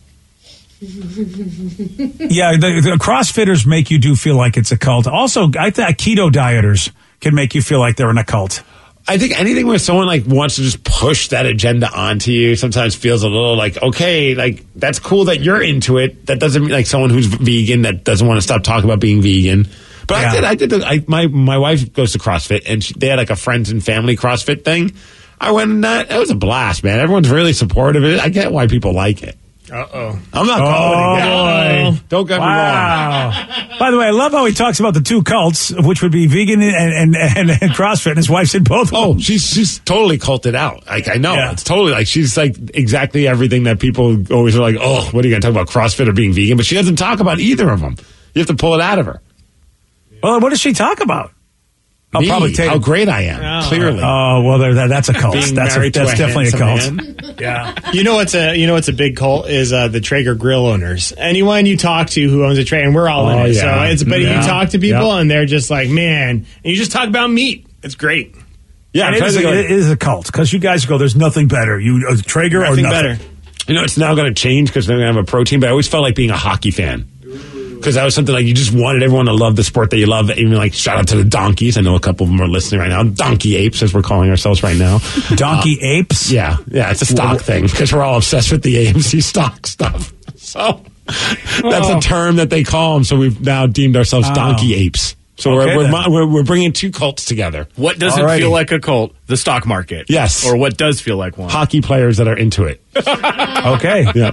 Speaker 10: Yeah, the, the CrossFitters make you do feel like it's a cult. Also, I think keto dieters can make you feel like they're in a cult.
Speaker 11: I think anything where someone like wants to just push that agenda onto you sometimes feels a little like, okay, like that's cool that you're into it. That doesn't mean like someone who's vegan that doesn't want to stop talking about being vegan. But
Speaker 10: Yeah.
Speaker 11: I did, I did, the, I, my, my wife goes to CrossFit and she, they had like a friends and family CrossFit thing. I went and that, it was a blast, man. Everyone's really supportive of it. I get why people like it.
Speaker 6: Uh-oh.
Speaker 11: I'm not calling it again. Don't get me wrong.
Speaker 10: Wow. By the way, I love how he talks about the two cults, which would be vegan and, and, and, and CrossFit, and his wife said both of
Speaker 11: Oh,
Speaker 10: them.
Speaker 11: she's she's totally culted out. Like I know
Speaker 10: Yeah.
Speaker 11: it's totally like she's like exactly everything that people always are like. Oh, what are you going to talk about CrossFit or being vegan? But she doesn't talk about either of them. You have to pull it out of her.
Speaker 10: Well, what does she talk about? I'll
Speaker 11: Me,
Speaker 10: probably take
Speaker 11: how great I am.
Speaker 6: Oh.
Speaker 11: Clearly,
Speaker 10: Oh, well, there, that, that's a cult.
Speaker 11: being
Speaker 10: That's, a,
Speaker 11: married
Speaker 10: that's
Speaker 11: to a
Speaker 10: definitely a cult.
Speaker 11: handsome man.
Speaker 10: Yeah.
Speaker 6: You know what's a you know what's a big cult is uh, the Traeger grill owners. Anyone you talk to who owns a Traeger, and we're all
Speaker 11: Oh,
Speaker 6: in it.
Speaker 11: yeah.
Speaker 6: So it's but
Speaker 11: Yeah.
Speaker 6: you talk to people
Speaker 11: Yeah.
Speaker 6: and they're just like, man, and you just talk about meat. It's great.
Speaker 11: Yeah,
Speaker 10: And
Speaker 11: I'm
Speaker 10: it, is
Speaker 11: trying
Speaker 10: a,
Speaker 11: to
Speaker 10: it
Speaker 11: think,
Speaker 10: is a cult because you guys go, there's nothing better. You uh, Traeger or
Speaker 6: Nothing
Speaker 10: nothing.
Speaker 6: better.
Speaker 11: like, you know, it's now going to change because they're going to have a protein. But I always felt like being a hockey fan. Because that was something like you just wanted everyone to love the sport that you love. Even like shout out to the donkeys. I know a couple of them are listening right now. Donkey apes, as we're calling ourselves right now.
Speaker 10: Donkey apes?
Speaker 11: Yeah, yeah, it's a stock thing because we're all obsessed with the A M C stock stuff. So that's a term that they call them. So we've now deemed ourselves
Speaker 10: Oh.
Speaker 11: donkey apes. So
Speaker 4: Okay,
Speaker 11: we're,
Speaker 4: then.
Speaker 11: we're, we're we're bringing two cults together.
Speaker 4: What doesn't
Speaker 11: Alrighty.
Speaker 4: feel like a cult? The stock market.
Speaker 11: Yes.
Speaker 4: Or what does feel like one?
Speaker 11: Hockey players that are into it.
Speaker 10: Okay.
Speaker 11: Yeah.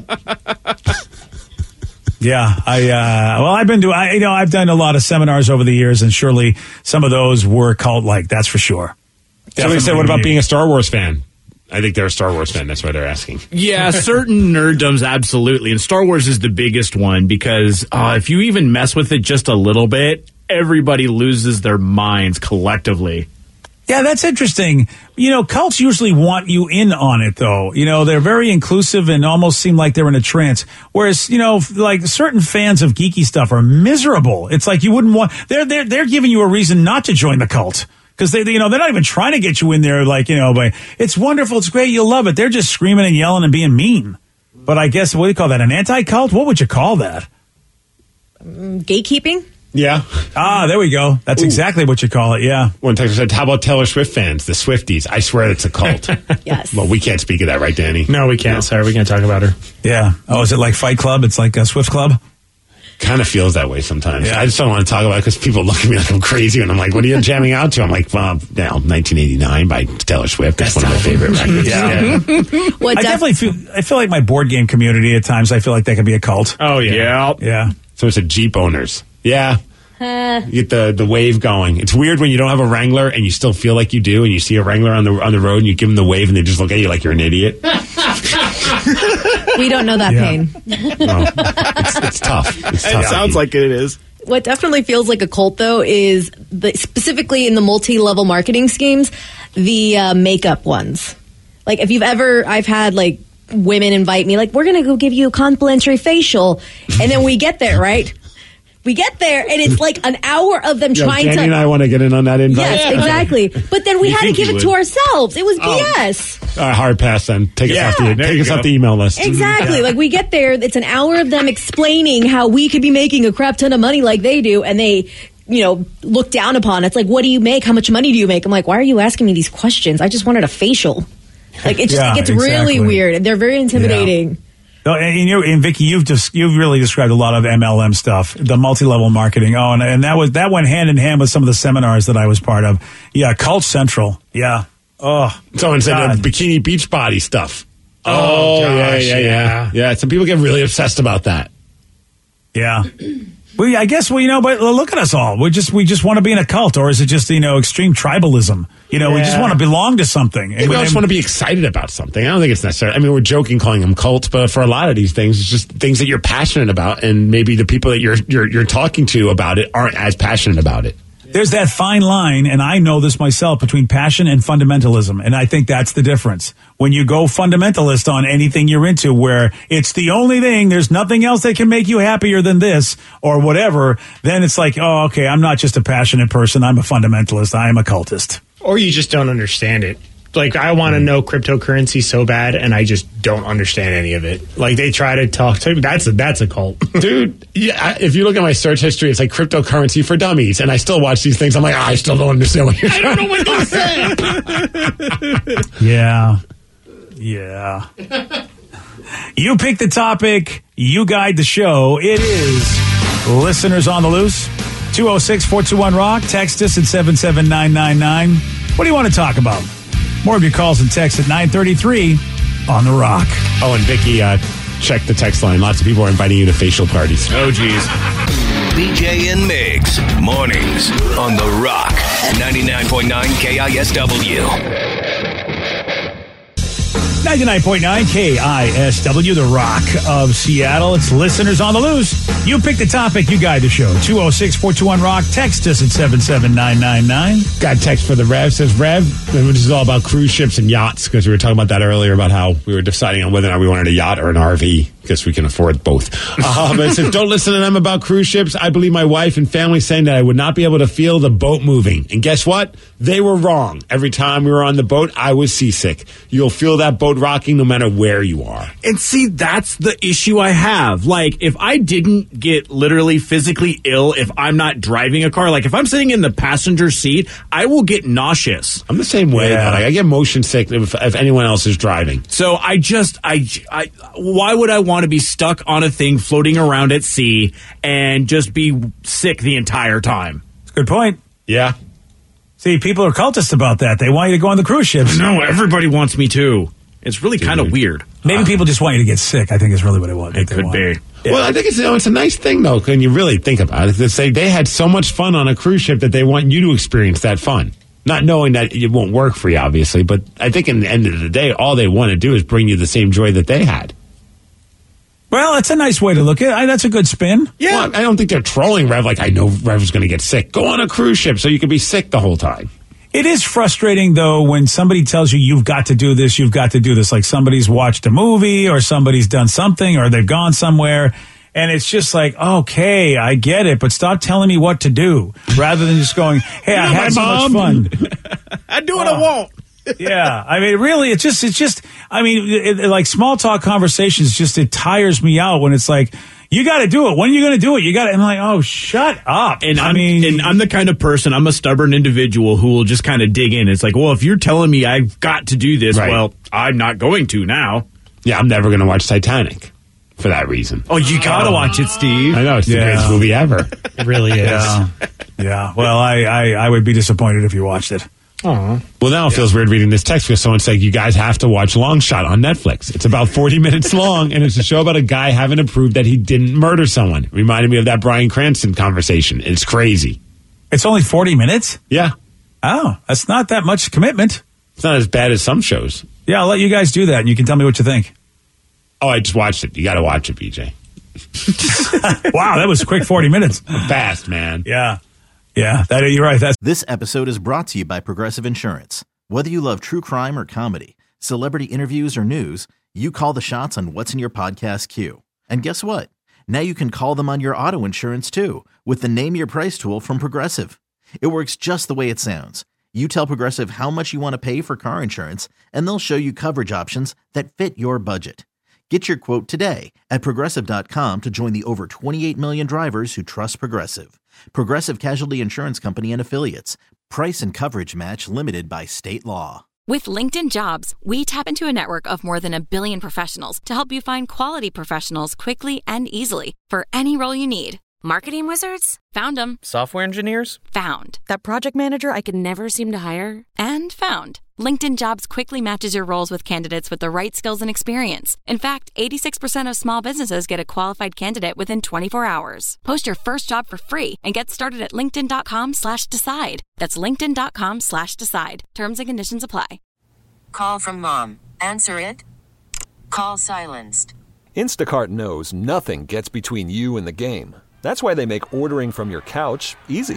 Speaker 10: Yeah, I uh, well, I've been to I you know I've done a lot of seminars over the years, and surely some of those were cult like. That's for sure.
Speaker 11: Somebody said, "What about
Speaker 10: Definitely.
Speaker 11: being a Star Wars fan?" I think they're a Star Wars fan. That's why they're asking.
Speaker 4: Yeah, certain nerddoms, absolutely. And Star Wars is the biggest one because uh, if you even mess with it just a little bit, everybody loses their minds collectively.
Speaker 10: Yeah, that's interesting. You know, cults usually want you in on it, though. You know, they're very inclusive and almost seem like they're in a trance. Whereas, you know, like certain fans of geeky stuff are miserable. It's like you wouldn't want. They're they're they're giving you a reason not to join the cult. Because they, you know, they're not even trying to get you in there, like, you know, but it's wonderful, it's great, you'll love it. They're just screaming and yelling and being mean. But I guess, what do you call that, an anti-cult? What would you call that?
Speaker 12: Gatekeeping?
Speaker 11: Yeah.
Speaker 10: Ah, there we go. That's
Speaker 11: Ooh.
Speaker 10: exactly what you call it, yeah.
Speaker 11: One texter said, "How about Taylor Swift fans, the Swifties? I swear it's a cult."
Speaker 12: Yes.
Speaker 11: Well, we can't speak of that, right, Danny?
Speaker 6: No, we can't. Sorry, we can't talk about her.
Speaker 10: Yeah. Oh, is it like Fight Club? It's like a Swift Club?
Speaker 11: Kind of feels that way sometimes.
Speaker 10: Yeah.
Speaker 11: I just don't want to talk about it because people look at me like I'm crazy, and I'm like, "What are you jamming out to?" I'm like, "Well, now nineteen eighty-nine by Taylor Swift. That's one of my favorite records."
Speaker 10: Yeah.
Speaker 12: What
Speaker 10: I
Speaker 12: def-
Speaker 10: definitely feel, I feel like my board game community at times, I feel like that can be a cult.
Speaker 6: Oh, yeah.
Speaker 4: Yeah.
Speaker 10: Yeah.
Speaker 11: So it's a Jeep owners. Yeah.
Speaker 12: Uh,
Speaker 11: You get the, the wave going. It's weird when you don't have a Wrangler and you still feel like you do, and you see a Wrangler on the on the road and you give them the wave and they just look at you like you're an idiot.
Speaker 12: we don't know that
Speaker 10: Yeah.
Speaker 12: pain.
Speaker 11: No, it's, it's tough. It's tough.
Speaker 4: It sounds like it is.
Speaker 12: What definitely feels like a cult, though, is the, specifically in the multi-level marketing schemes, the uh, makeup ones. Like, if you've ever, I've had like women invite me, like, we're going to go give you a complimentary facial, and then we get there, right? We get there, and it's like an hour of them
Speaker 11: Yo,
Speaker 12: trying
Speaker 11: Danny
Speaker 12: to.
Speaker 11: and I want to get in on that invite.
Speaker 12: Yes, exactly. But then we
Speaker 11: You
Speaker 12: had to
Speaker 11: think
Speaker 12: give
Speaker 11: you
Speaker 12: it to
Speaker 11: would.
Speaker 12: ourselves. It was
Speaker 11: Oh.
Speaker 12: B S.
Speaker 11: All right, hard pass then. Take
Speaker 4: Yeah,
Speaker 11: us off the
Speaker 4: there
Speaker 11: take
Speaker 4: you
Speaker 11: us
Speaker 4: go.
Speaker 11: off the email list.
Speaker 12: Exactly. Like, we get there, it's an hour of them explaining how we could be making a crap ton of money like they do, and they, you know, look down upon it. It's like, what do you make? How much money do you make? I'm like, why are you asking me these questions? I just wanted a facial. Like, it just
Speaker 10: Yeah,
Speaker 12: it gets
Speaker 10: exactly.
Speaker 12: really weird. They're very intimidating.
Speaker 10: No, and, you and Vicky, you've just you've really described a lot of M L M stuff, the multi-level marketing. Oh, and, and that was that went hand in hand with some of the seminars that I was part of. Yeah, Cult Central. Yeah. Oh,
Speaker 11: Someone said uh,
Speaker 10: God.
Speaker 11: bikini beach body stuff.
Speaker 6: Oh,
Speaker 11: yeah,
Speaker 6: gosh,
Speaker 11: yeah, yeah,
Speaker 6: yeah.
Speaker 11: yeah. Some people get really obsessed about that.
Speaker 10: Yeah. Well, yeah, I guess we, you know, but look at us all. We just we just want to be in a cult, or is it just, you know, extreme tribalism? You know, we just
Speaker 6: Yeah.
Speaker 10: want to belong to something.
Speaker 11: I think we just want to be excited about something. I don't think it's necessary. I mean, we're joking calling them cults, but for a lot of these things, it's just things that you're passionate about, and maybe the people that you're you're you're talking to about it aren't as passionate about it.
Speaker 10: There's that fine line, and I know this myself, between passion and fundamentalism, and I think that's the difference. When you go fundamentalist on anything you're into, where it's the only thing, there's nothing else that can make you happier than this, or whatever, then it's like, oh, okay, I'm not just a passionate person, I'm a fundamentalist, I am a cultist.
Speaker 6: Or you just don't understand it. Like, I want to know cryptocurrency so bad, and I just don't understand any of it. Like, they try to talk to me. That's a, that's a cult.
Speaker 11: Dude, yeah, I- if you look at my search history, it's like cryptocurrency for dummies, and I still watch these things. I'm like, oh, I still don't understand what you're
Speaker 6: I don't know what they're saying.
Speaker 10: Yeah. Yeah. You pick the topic, you guide the show. It is Listeners on the Loose. two oh six, four two one, rock. Text us at seven seven nine nine nine. What do you want to talk about? More of your calls and texts at nine thirty-three on The Rock.
Speaker 11: Oh, and Vicky, uh, check the text line. Lots of people are inviting you to facial parties.
Speaker 4: Oh, geez.
Speaker 7: B J and Migs, mornings on The Rock, ninety-nine point nine K I S W.
Speaker 10: ninety-nine point nine K I S W, The Rock of Seattle. It's Listeners on the Loose. You pick the topic, you guide the show. two oh six, four two one, rock. Text us at seven seven nine nine nine.
Speaker 11: Got a text for the Rev. Says, Rev, this is all about cruise ships and yachts, because we were talking about that earlier, about how we were deciding on whether or not we wanted a yacht or an R V, because we can afford both. Uh, but it says, don't listen to them about cruise ships. I believe my wife and family saying that I would not be able to feel the boat moving. And guess what? They were wrong. Every time we were on the boat, I was seasick. You'll feel that boat rocking no matter where you are.
Speaker 4: And see, that's the issue I have. Like, if I didn't get literally physically ill, if I'm not driving a car, like if I'm sitting in the passenger seat, I will get nauseous.
Speaker 11: I'm the same way. Like, I get motion sick if, if anyone else is driving.
Speaker 4: So I just, I, I, why would I want want to be stuck on a thing floating around at sea and just be sick the entire time.
Speaker 10: That's a good point.
Speaker 11: Yeah.
Speaker 10: See, people are cultists about that. They want you to go on the cruise ships.
Speaker 4: No, everybody wants me to. It's really kind of weird.
Speaker 10: Maybe uh, people just want you to get sick, I think is really what it was.
Speaker 4: It could
Speaker 10: want.
Speaker 4: be.
Speaker 11: Yeah. Well, I think it's, you know, it's a nice thing, though, when you really think about it. They say they had so much fun on a cruise ship that they want you to experience that fun. Not knowing that it won't work for you, obviously, but I think in the end of the day, all they want to do is bring you the same joy that they had.
Speaker 10: Well, that's a nice way to look at it. That's a good spin.
Speaker 11: Yeah. Well, I don't think they're trolling Rev like, I know Rev's going to get sick. Go on a cruise ship so you can be sick the whole time.
Speaker 10: It is frustrating, though, when somebody tells you you've got to do this, you've got to do this. Like somebody's watched a movie or somebody's done something or they've gone somewhere. And it's just like, okay, I get it, but stop telling me what to do rather than just going, hey, I had so much fun.
Speaker 4: I do what uh, I want.
Speaker 10: Yeah. I mean, really, it's just, it's just, I mean, it, it, like small talk conversations, just, it tires me out when it's like, you got to do it. When are you going to do it? You got to, and I'm like, oh, shut up.
Speaker 4: And
Speaker 10: I
Speaker 4: I'm,
Speaker 10: mean,
Speaker 4: and I'm the kind of person, I'm a stubborn individual who will just kind of dig in. It's like, well, if you're telling me I've got to do this,
Speaker 11: right.
Speaker 4: well, I'm not going to now.
Speaker 11: Yeah, I'm never going to watch Titanic. For that reason.
Speaker 4: Oh, you gotta oh. watch it, Steve.
Speaker 11: I know, it's the
Speaker 10: yeah.
Speaker 11: greatest movie ever.
Speaker 6: It really is.
Speaker 10: Yeah. yeah. Well, I, I, I would be disappointed if you watched it.
Speaker 11: Aww. Well, now it feels weird reading this text because someone said you guys have to watch Long Shot on Netflix. It's about forty minutes long, and it's a show about a guy having to prove that he didn't murder someone. It reminded me of that Bryan Cranston conversation. It's crazy.
Speaker 10: It's only forty minutes?
Speaker 11: Yeah.
Speaker 10: Oh, that's not that much commitment.
Speaker 11: It's not as bad as some shows.
Speaker 10: Yeah, I'll let you guys do that, and you can tell me what you think.
Speaker 11: Oh, I just watched it. You got to watch it, B J.
Speaker 10: Wow, that was a quick forty minutes.
Speaker 11: Fast, man.
Speaker 10: Yeah. Yeah, that, you're right. That's
Speaker 1: This episode is brought to you by Progressive Insurance. Whether you love true crime or comedy, celebrity interviews or news, you call the shots on what's in your podcast queue. And guess what? Now you can call them on your auto insurance too with the Name Your Price tool from Progressive. It works just the way it sounds. You tell Progressive how much you want to pay for car insurance, and they'll show you coverage options that fit your budget. Get your quote today at Progressive dot com to join the over twenty-eight million drivers who trust Progressive. Progressive Casualty Insurance Company and Affiliates. Price and coverage match limited by state law.
Speaker 13: With LinkedIn Jobs, we tap into a network of more than a billion professionals to help you find quality professionals quickly and easily for any role you need. Marketing wizards? Found them.
Speaker 14: Software engineers?
Speaker 13: Found.
Speaker 14: That project manager I could never seem to hire?
Speaker 13: And found. LinkedIn Jobs quickly matches your roles with candidates with the right skills and experience. In fact, eighty-six percent of small businesses get a qualified candidate within twenty-four hours. Post your first job for free and get started at linkedin.com slash decide. That's linkedin.com slash decide. Terms and conditions apply.
Speaker 2: Call from mom. Answer it. Call silenced.
Speaker 3: Instacart knows nothing gets between you and the game. That's why they make ordering from your couch easy.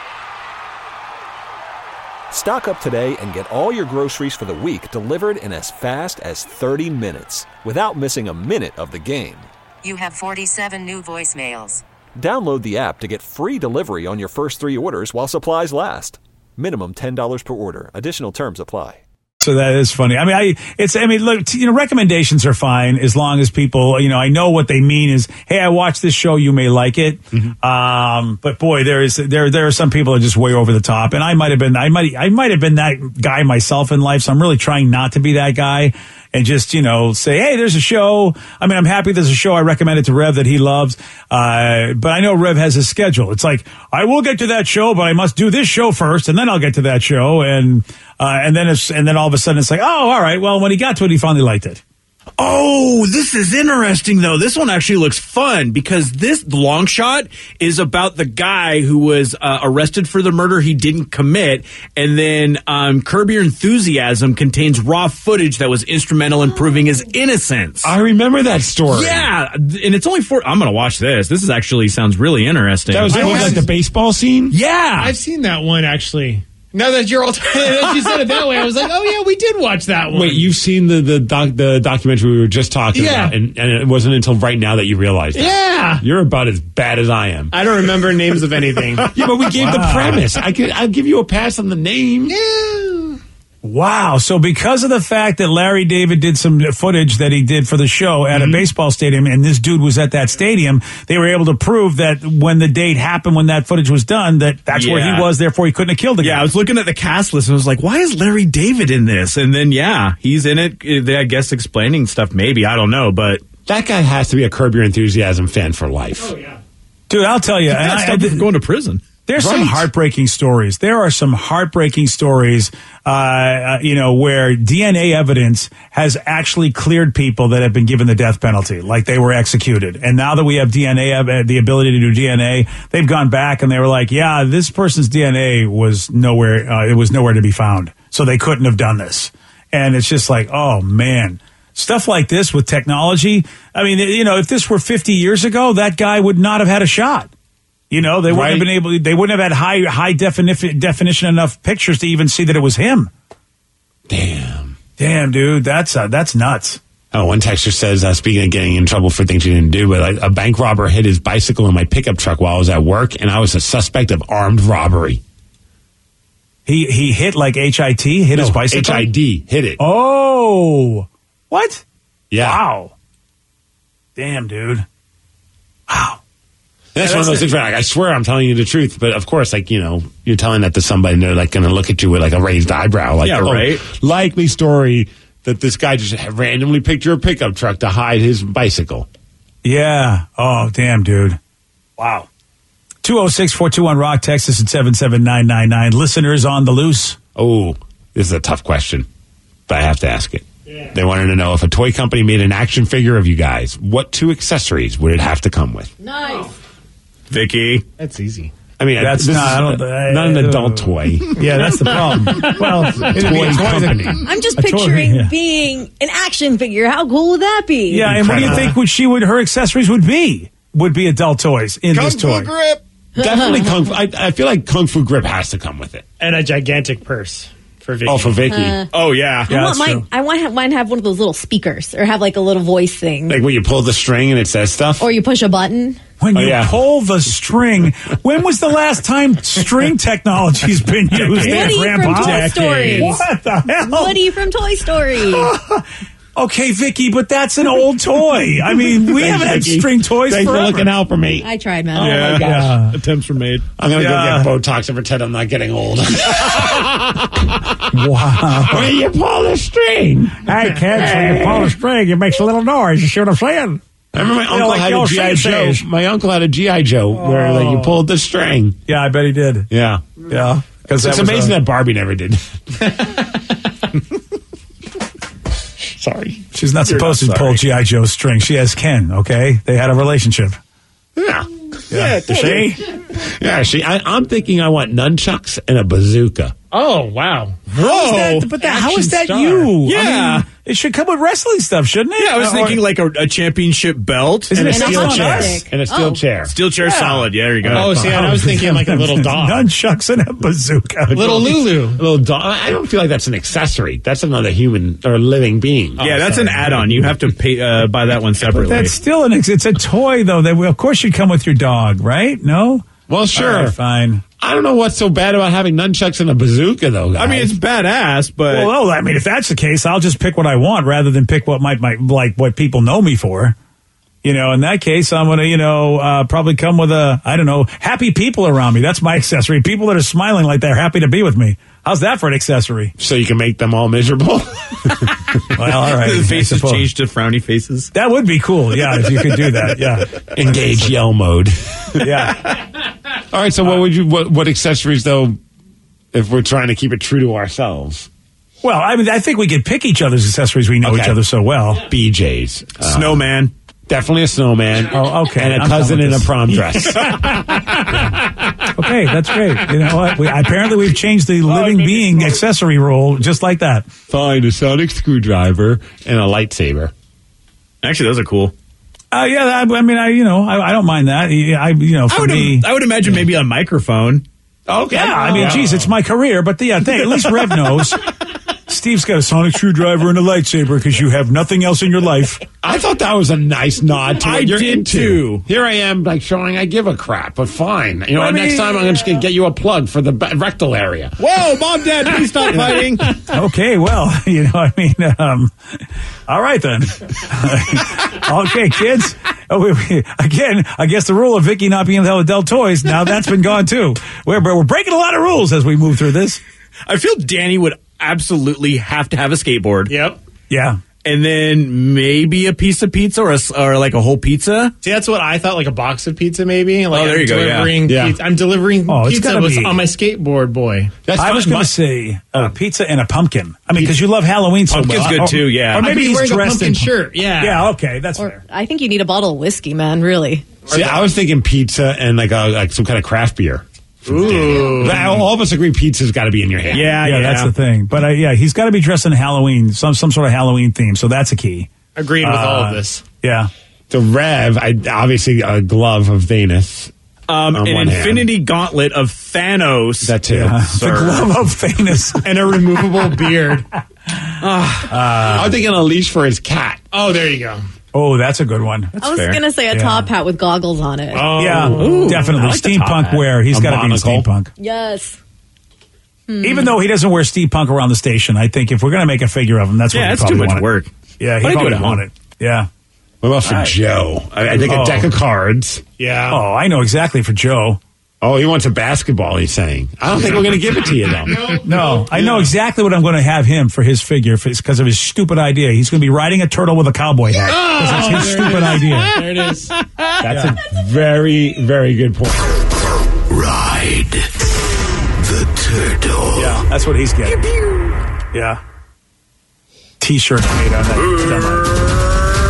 Speaker 3: Stock up today and get all your groceries for the week delivered in as fast as thirty minutes without missing a minute of the game.
Speaker 2: You have forty-seven new voicemails.
Speaker 3: Download the app to get free delivery on your first three orders while supplies last. Minimum ten dollars per order. Additional terms apply.
Speaker 10: So that is funny. I mean, I it's I mean, look, you know, recommendations are fine as long as people, you know, I know what they mean is, hey, I watched this show, you may like it. Mm-hmm. Um, but boy, there is there there are some people that are just way over the top, and I might have been I might I might have been that guy myself in life. So I'm really trying not to be that guy and just, you know, say, hey, there's a show. I mean, I'm happy there's a show. I recommend it to Rev that he loves. Uh, but I know Rev has his schedule. It's like, I will get to that show, but I must do this show first, and then I'll get to that show. And uh, and then it's, and then all of a sudden it's like, oh, all right. Well, when he got to it, he finally liked it.
Speaker 4: Oh, this is interesting, though. This one actually looks fun because this long shot is about the guy who was uh, arrested for the murder he didn't commit. And then um, Curb Your Enthusiasm contains raw footage that was instrumental in proving his innocence.
Speaker 11: I remember that story.
Speaker 4: Yeah. And it's only four. I'm going to watch this. This is actually sounds really interesting.
Speaker 11: That was like the baseball scene?
Speaker 4: Yeah.
Speaker 6: I've seen that one, actually. Now that you're all that you said it that way, I was like, oh yeah, we did watch that one.
Speaker 11: Wait, you've seen the the doc, the documentary we were just talking
Speaker 6: yeah.
Speaker 11: about, and, and it wasn't until right now that you realized that.
Speaker 6: Yeah,
Speaker 11: you're about as bad as I am.
Speaker 6: I don't remember names of anything.
Speaker 11: Yeah, but we gave wow. the premise. I could I'll give you a pass on the name.
Speaker 6: Yeah.
Speaker 10: Wow. So because of the fact that Larry David did some footage that he did for the show at mm-hmm. a baseball stadium, and this dude was at that stadium, they were able to prove that when the date happened, when that footage was done, that that's yeah. where he was, therefore he couldn't have killed the guy.
Speaker 4: Yeah, I was looking at the cast list and I was like, why is Larry David in this? And then, yeah, he's in it, I guess, explaining stuff maybe. I don't know, but
Speaker 11: That guy has to be a Curb Your Enthusiasm fan for life. Oh,
Speaker 10: yeah. Dude, I'll tell you.
Speaker 4: That's
Speaker 10: I,
Speaker 4: stuff
Speaker 10: I,
Speaker 4: from going to prison.
Speaker 10: There's
Speaker 4: Right.
Speaker 10: some heartbreaking stories. There are some heartbreaking stories, uh, uh, you know, where D N A evidence has actually cleared people that have been given the death penalty, like they were executed. And now that we have D N A, uh, the ability to do D N A, they've gone back and they were like, yeah, this person's D N A was nowhere, uh, it was nowhere to be found. So they couldn't have done this. And it's just like, oh man. Stuff like this with technology. I mean, you know, if this were fifty years ago, that guy would not have had a shot. You know, they wouldn't
Speaker 11: Right.
Speaker 10: have been able. They wouldn't have had high high definition definition enough pictures to even see that it was him.
Speaker 11: Damn,
Speaker 10: damn, dude, that's uh, that's nuts.
Speaker 11: Oh, one texter says, uh, speaking of getting in trouble for things you didn't do, but a, a bank robber hit his bicycle in my pickup truck while I was at work, and I was a suspect of armed robbery.
Speaker 10: He he hit like H I T, hit
Speaker 11: No,
Speaker 10: his bicycle.
Speaker 11: H I D, hit it.
Speaker 10: Oh, what?
Speaker 11: Yeah.
Speaker 10: Wow. Damn, dude. Wow.
Speaker 11: That's
Speaker 10: Yeah,
Speaker 11: one of
Speaker 10: that's
Speaker 11: those
Speaker 10: it.
Speaker 11: things where, like, I swear I'm telling you the truth, but of course, like, you know, you're telling that to somebody and they're like going to look at you with like a raised eyebrow. Like,
Speaker 4: Yeah,
Speaker 11: oh,
Speaker 4: right.
Speaker 11: likely story that this guy just randomly picked your pickup truck to hide his bicycle.
Speaker 10: Yeah. Oh, damn, dude. Wow. two oh six, four two one, rock, Texas at seven seven nine nine nine. Listeners on the loose.
Speaker 11: Oh, this is a tough question, but I have to ask it. They wanted to know if a toy company made an action figure of you guys, what two accessories would it have to come with?
Speaker 12: Nice.
Speaker 4: Vicky.
Speaker 6: That's easy.
Speaker 11: I mean,
Speaker 10: That's
Speaker 11: this
Speaker 10: not-
Speaker 11: is
Speaker 10: I don't-
Speaker 11: a- not an
Speaker 10: I-
Speaker 11: adult toy.
Speaker 10: Yeah, that's the problem. Well, it'd be
Speaker 11: Toy
Speaker 10: a toy that-
Speaker 11: company.
Speaker 12: I'm just
Speaker 10: A toy,
Speaker 12: picturing
Speaker 10: yeah.
Speaker 12: being an action figure. How cool would that be?
Speaker 10: Yeah, and what do you think would she would her accessories would be? Would be adult toys in this toy.
Speaker 11: grip. Definitely Kung Fu. I, I feel like Kung Fu grip has to come with it.
Speaker 6: And a gigantic purse for Vicky.
Speaker 11: Oh, for Vicky.
Speaker 12: Uh,
Speaker 4: Oh, yeah.
Speaker 12: I want mine. I want mine to have one of those little speakers, or have like a little voice thing,
Speaker 11: Like when you pull the string and it says stuff.
Speaker 12: or you push a button.
Speaker 10: When
Speaker 11: Oh,
Speaker 10: you
Speaker 11: yeah.
Speaker 10: pull the string, when was the last time string technology's been used there,
Speaker 12: Woody from
Speaker 10: Grandpa?
Speaker 12: Toy Story.
Speaker 10: What the hell?
Speaker 12: Woody from Toy Story.
Speaker 10: Okay, Vicky, but that's an old toy. I mean, we
Speaker 11: Thanks,
Speaker 10: haven't had
Speaker 11: Vicky.
Speaker 10: string toys
Speaker 11: Thanks
Speaker 10: forever.
Speaker 11: for looking out for me.
Speaker 12: I tried, man.
Speaker 11: Oh
Speaker 10: Yeah,
Speaker 11: my gosh.
Speaker 10: yeah.
Speaker 4: Attempts were made.
Speaker 11: I'm going to
Speaker 10: Yeah.
Speaker 11: go get Botox and pretend I'm not getting old.
Speaker 10: Wow.
Speaker 11: When you pull the string.
Speaker 10: Hey, kids, when you pull the string, it makes a little noise. You see what I'm saying?
Speaker 11: I remember my
Speaker 10: You know,
Speaker 11: uncle
Speaker 10: like
Speaker 11: had
Speaker 10: the
Speaker 11: a
Speaker 10: old
Speaker 11: G I.
Speaker 10: saying
Speaker 11: Joe.
Speaker 10: says.
Speaker 11: My uncle had a G I. Joe where like you pulled the string.
Speaker 10: Yeah, I bet he did.
Speaker 11: Yeah.
Speaker 10: Yeah. Because
Speaker 11: It's amazing that Barbie never did. Sorry.
Speaker 10: she's not
Speaker 11: You're
Speaker 10: supposed
Speaker 11: not
Speaker 10: to pull
Speaker 11: sorry.
Speaker 10: G I. Joe's string. She has Ken, okay? They had a relationship.
Speaker 11: Yeah.
Speaker 10: Yeah. See?
Speaker 11: Yeah, she, I, I'm thinking I want nunchucks and a bazooka.
Speaker 6: Oh, wow.
Speaker 10: How is that, but that, how is that
Speaker 6: Action star.
Speaker 10: you?
Speaker 4: Yeah.
Speaker 10: I mean, it should come with wrestling stuff, shouldn't it?
Speaker 4: Yeah, I was
Speaker 10: Or-
Speaker 4: thinking like a, a championship belt
Speaker 10: Isn't
Speaker 4: and a
Speaker 10: it
Speaker 4: steel
Speaker 10: not
Speaker 4: chair.
Speaker 10: us?
Speaker 11: And a steel
Speaker 12: Oh.
Speaker 11: chair.
Speaker 4: Steel chair
Speaker 10: Yeah.
Speaker 4: solid. Yeah, there you go.
Speaker 6: Oh, see, and I was thinking like a little dog.
Speaker 10: Nunchucks and a bazooka.
Speaker 6: Little Lulu.
Speaker 11: A little dog. I don't feel like that's an accessory. That's another human or living being.
Speaker 4: yeah, that's an add-on. You have to pay uh, buy that one
Speaker 10: But
Speaker 4: separately.
Speaker 10: that's still an. ex- It's a toy, though. That will, of course, should come with your dog, right? No.
Speaker 11: Well, sure.
Speaker 10: All right, fine.
Speaker 11: I don't know what's so bad about having nunchucks and a bazooka, though, guys.
Speaker 4: I mean, it's badass, but
Speaker 10: Well, no, I mean, if that's the case, I'll just pick what I want rather than pick what might, might like what people know me for. You know, in that case, I'm gonna, you know, uh, probably come with a, I don't know, happy people around me. That's my accessory. People that are smiling like they're happy to be with me. How's that for an accessory?
Speaker 11: so you can make them all miserable.
Speaker 10: Well, all right.
Speaker 4: the
Speaker 10: I
Speaker 4: faces
Speaker 10: suppose.
Speaker 4: changed to frowny faces.
Speaker 10: That would be cool. Yeah, if you could do that. Yeah,
Speaker 11: Engage yell mode.
Speaker 10: yeah.
Speaker 11: All right. So what would you? What, what accessories though? If we're trying to keep it true to ourselves,
Speaker 10: Well, I mean, I think we could pick each other's accessories. We know
Speaker 11: Okay.
Speaker 10: each other so well.
Speaker 11: B J's, uh,
Speaker 4: Snowman.
Speaker 11: definitely a snowman.
Speaker 10: Oh, okay.
Speaker 11: And a
Speaker 10: I'm
Speaker 11: cousin
Speaker 10: done
Speaker 11: in
Speaker 10: with
Speaker 11: a
Speaker 10: this.
Speaker 11: prom dress.
Speaker 10: Okay, that's great. You know what? We, apparently, we've changed the living being accessory rule just like that.
Speaker 11: Find a sonic screwdriver and a lightsaber.
Speaker 4: Actually, those are cool.
Speaker 10: Uh, yeah, I, I mean, I you know, I, I don't mind that. I you know,
Speaker 4: I
Speaker 10: for
Speaker 4: would,
Speaker 10: me,
Speaker 4: I would imagine maybe a microphone.
Speaker 11: Okay.
Speaker 10: yeah. I mean, geez, it's my career, but the, yeah, they, at least Rev knows. Steve's got a sonic screwdriver and a lightsaber because you have nothing else in your life.
Speaker 11: I thought that was a nice nod to what
Speaker 4: I
Speaker 11: you're
Speaker 4: did
Speaker 11: into.
Speaker 4: too.
Speaker 11: Here I am, like showing I give a crap, but fine. You know,
Speaker 10: Well, I
Speaker 11: next
Speaker 10: mean-
Speaker 11: time I'm just gonna get you a plug for the b- rectal area.
Speaker 4: Whoa, Mom, Dad, please stop fighting.
Speaker 10: Okay, well, you know, I mean, um, all right then. Okay, kids. Oh, we, we, again, I guess the rule of Vicky not being able to adult toys, now that's been gone too. We're, we're breaking a lot of rules as we move through this.
Speaker 4: I feel Danny would absolutely have to have a skateboard.
Speaker 6: Yep.
Speaker 10: Yeah.
Speaker 4: and then maybe a piece of pizza or a, or like a whole pizza.
Speaker 6: See, that's what I thought, like a box of pizza, maybe. Like
Speaker 4: Oh, there
Speaker 6: I'm
Speaker 4: you go, yeah.
Speaker 6: delivering
Speaker 4: Yeah.
Speaker 6: Pizza. I'm delivering
Speaker 10: Oh, it's
Speaker 6: pizza
Speaker 10: gotta
Speaker 6: with-
Speaker 10: be-
Speaker 6: on my skateboard, boy.
Speaker 11: That's
Speaker 10: I
Speaker 11: fine.
Speaker 10: was going
Speaker 11: My-
Speaker 10: to say uh, pizza and a pumpkin. I mean, because you love Halloween so
Speaker 4: Pumpkin's
Speaker 10: well.
Speaker 4: good
Speaker 10: Or-
Speaker 4: too, yeah.
Speaker 10: Or maybe
Speaker 6: I'd be
Speaker 10: he's
Speaker 6: wearing a
Speaker 10: dressed
Speaker 6: pumpkin
Speaker 10: in
Speaker 6: shirt, yeah.
Speaker 10: Yeah, okay, that's
Speaker 12: Or
Speaker 10: fair.
Speaker 12: I think you need a bottle of whiskey, man. Really.
Speaker 11: See, I was thinking pizza and like a, like some kind of craft beer.
Speaker 6: Ooh.
Speaker 11: But all of us agree pizza's got to be in your hand.
Speaker 4: Yeah,
Speaker 10: yeah,
Speaker 4: yeah.
Speaker 10: that's the thing. But uh, yeah, he's got to be dressed in Halloween, some some sort of Halloween theme. So that's a key.
Speaker 6: Agreed with all
Speaker 10: Uh,
Speaker 6: of this.
Speaker 10: Yeah.
Speaker 11: The Rev, I, obviously a glove of Venus.
Speaker 4: Um,
Speaker 11: on
Speaker 4: an
Speaker 11: one hand.
Speaker 4: infinity gauntlet of Thanos.
Speaker 11: That too.
Speaker 10: Yeah. The
Speaker 4: Sir.
Speaker 10: glove of Thanos.
Speaker 6: And a removable beard.
Speaker 11: I was thinking a leash for his cat.
Speaker 6: Oh, there you go.
Speaker 10: Oh, that's a good one.
Speaker 12: I was
Speaker 4: fair.
Speaker 12: gonna say a
Speaker 10: Yeah.
Speaker 12: top hat with goggles on it.
Speaker 6: Oh.
Speaker 10: Yeah,
Speaker 4: Ooh,
Speaker 10: definitely.
Speaker 4: I like the top
Speaker 10: Steampunk
Speaker 4: hat.
Speaker 10: wear. He's
Speaker 11: A
Speaker 10: got to be in
Speaker 11: monocle.
Speaker 10: steampunk.
Speaker 12: Yes.
Speaker 10: Even though he doesn't wear steampunk around the station, I think if we're going to make a figure of him, that's what
Speaker 4: Yeah,
Speaker 10: he
Speaker 4: that's
Speaker 10: probably
Speaker 4: too much
Speaker 10: wanted.
Speaker 4: work.
Speaker 10: Yeah, he
Speaker 4: But I do
Speaker 10: probably
Speaker 4: it at home.
Speaker 10: wanted. Yeah.
Speaker 11: What about for Joe? I, I think
Speaker 10: Oh.
Speaker 11: a deck of cards.
Speaker 6: Yeah.
Speaker 10: Oh, I know exactly for Joe.
Speaker 11: Oh, he wants a basketball, he's saying. I don't think we're going to give it to you, though.
Speaker 10: No, I know exactly what I'm going to have him for his figure because of his stupid idea. He's going to be riding a turtle with a cowboy hat. Because
Speaker 6: Oh,
Speaker 10: it's his
Speaker 6: there it
Speaker 10: stupid
Speaker 6: is.
Speaker 10: idea.
Speaker 6: There it is.
Speaker 11: That's a very, very good point.
Speaker 7: Ride the turtle.
Speaker 10: Yeah, that's what he's getting. Yeah. T-shirt made on that semi.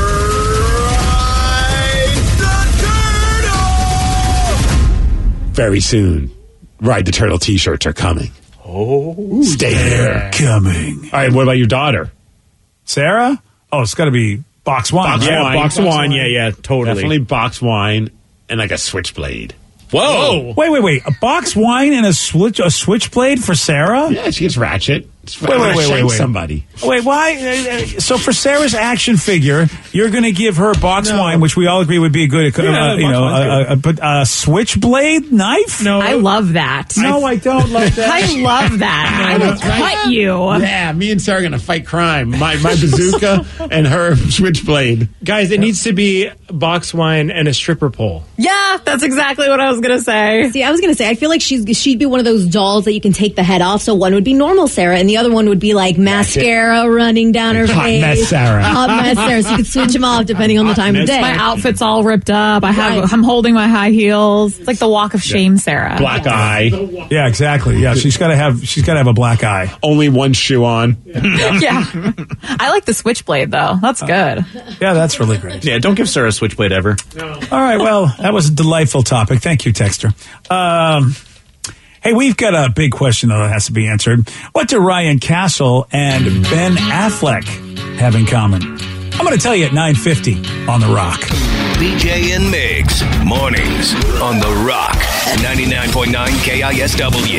Speaker 11: Very soon, Ride the Turtle t-shirts are coming.
Speaker 10: Oh,
Speaker 11: Stay there.
Speaker 10: coming.
Speaker 11: All right, what about your daughter?
Speaker 10: Sarah? Oh, it's got to be box wine.
Speaker 11: Box
Speaker 10: right?
Speaker 4: Yeah,
Speaker 11: wine.
Speaker 4: box of wine. Yeah, yeah, totally.
Speaker 11: Definitely box wine and like a switchblade.
Speaker 4: Whoa.
Speaker 10: Wait, wait, wait. A box wine and a switch a switchblade for Sarah?
Speaker 11: Yeah, she gets ratchet.
Speaker 10: Wait, wait, wait, wait,
Speaker 11: Shank
Speaker 10: wait.
Speaker 11: somebody.
Speaker 10: Wait, why? uh, uh, So for Sarah's action figure, you're going to give her box
Speaker 6: No.
Speaker 10: wine, which we all agree would be a good, uh,
Speaker 6: Yeah,
Speaker 10: you
Speaker 6: box
Speaker 10: know,
Speaker 6: wine's
Speaker 10: a, a, but a switchblade knife?
Speaker 6: No.
Speaker 15: I love that.
Speaker 10: No, I don't love that.
Speaker 15: I love that. I will cut you.
Speaker 11: Yeah, me and Sarah are going to fight crime. My, my bazooka and her switchblade.
Speaker 6: Guys, it needs to be box wine and a stripper pole.
Speaker 15: Yeah, that's exactly what I was going to say.
Speaker 12: See, I was gonna say, I feel like she's she'd be one of those dolls that you can take the head off. So one would be normal Sarah, and the other one would be like mascara running down her
Speaker 11: Hot
Speaker 12: face.
Speaker 11: mess Sarah.
Speaker 12: Hot mess Sarah. So you could switch them off depending on the time of day.
Speaker 15: My outfit's all ripped up. I have.
Speaker 12: Right.
Speaker 15: I'm holding my high heels. It's like the walk of shame, Sarah.
Speaker 11: Black eye.
Speaker 10: Yeah, exactly. Yeah, she's got to have she's got to have a black eye.
Speaker 11: Only one shoe on.
Speaker 15: Yeah. I like the switchblade though. That's good.
Speaker 10: Yeah, that's really great.
Speaker 4: Yeah, don't give Sarah a switchblade ever.
Speaker 10: All right, well, that was a delightful topic. Thank you, Texter. Um, hey, we've got a big question though that has to be answered. What do Ryan Castle and Ben Affleck have in common? I'm going to tell you at nine fifty on The Rock.
Speaker 7: B J and Migs, mornings on The Rock, ninety-nine point nine K I S W.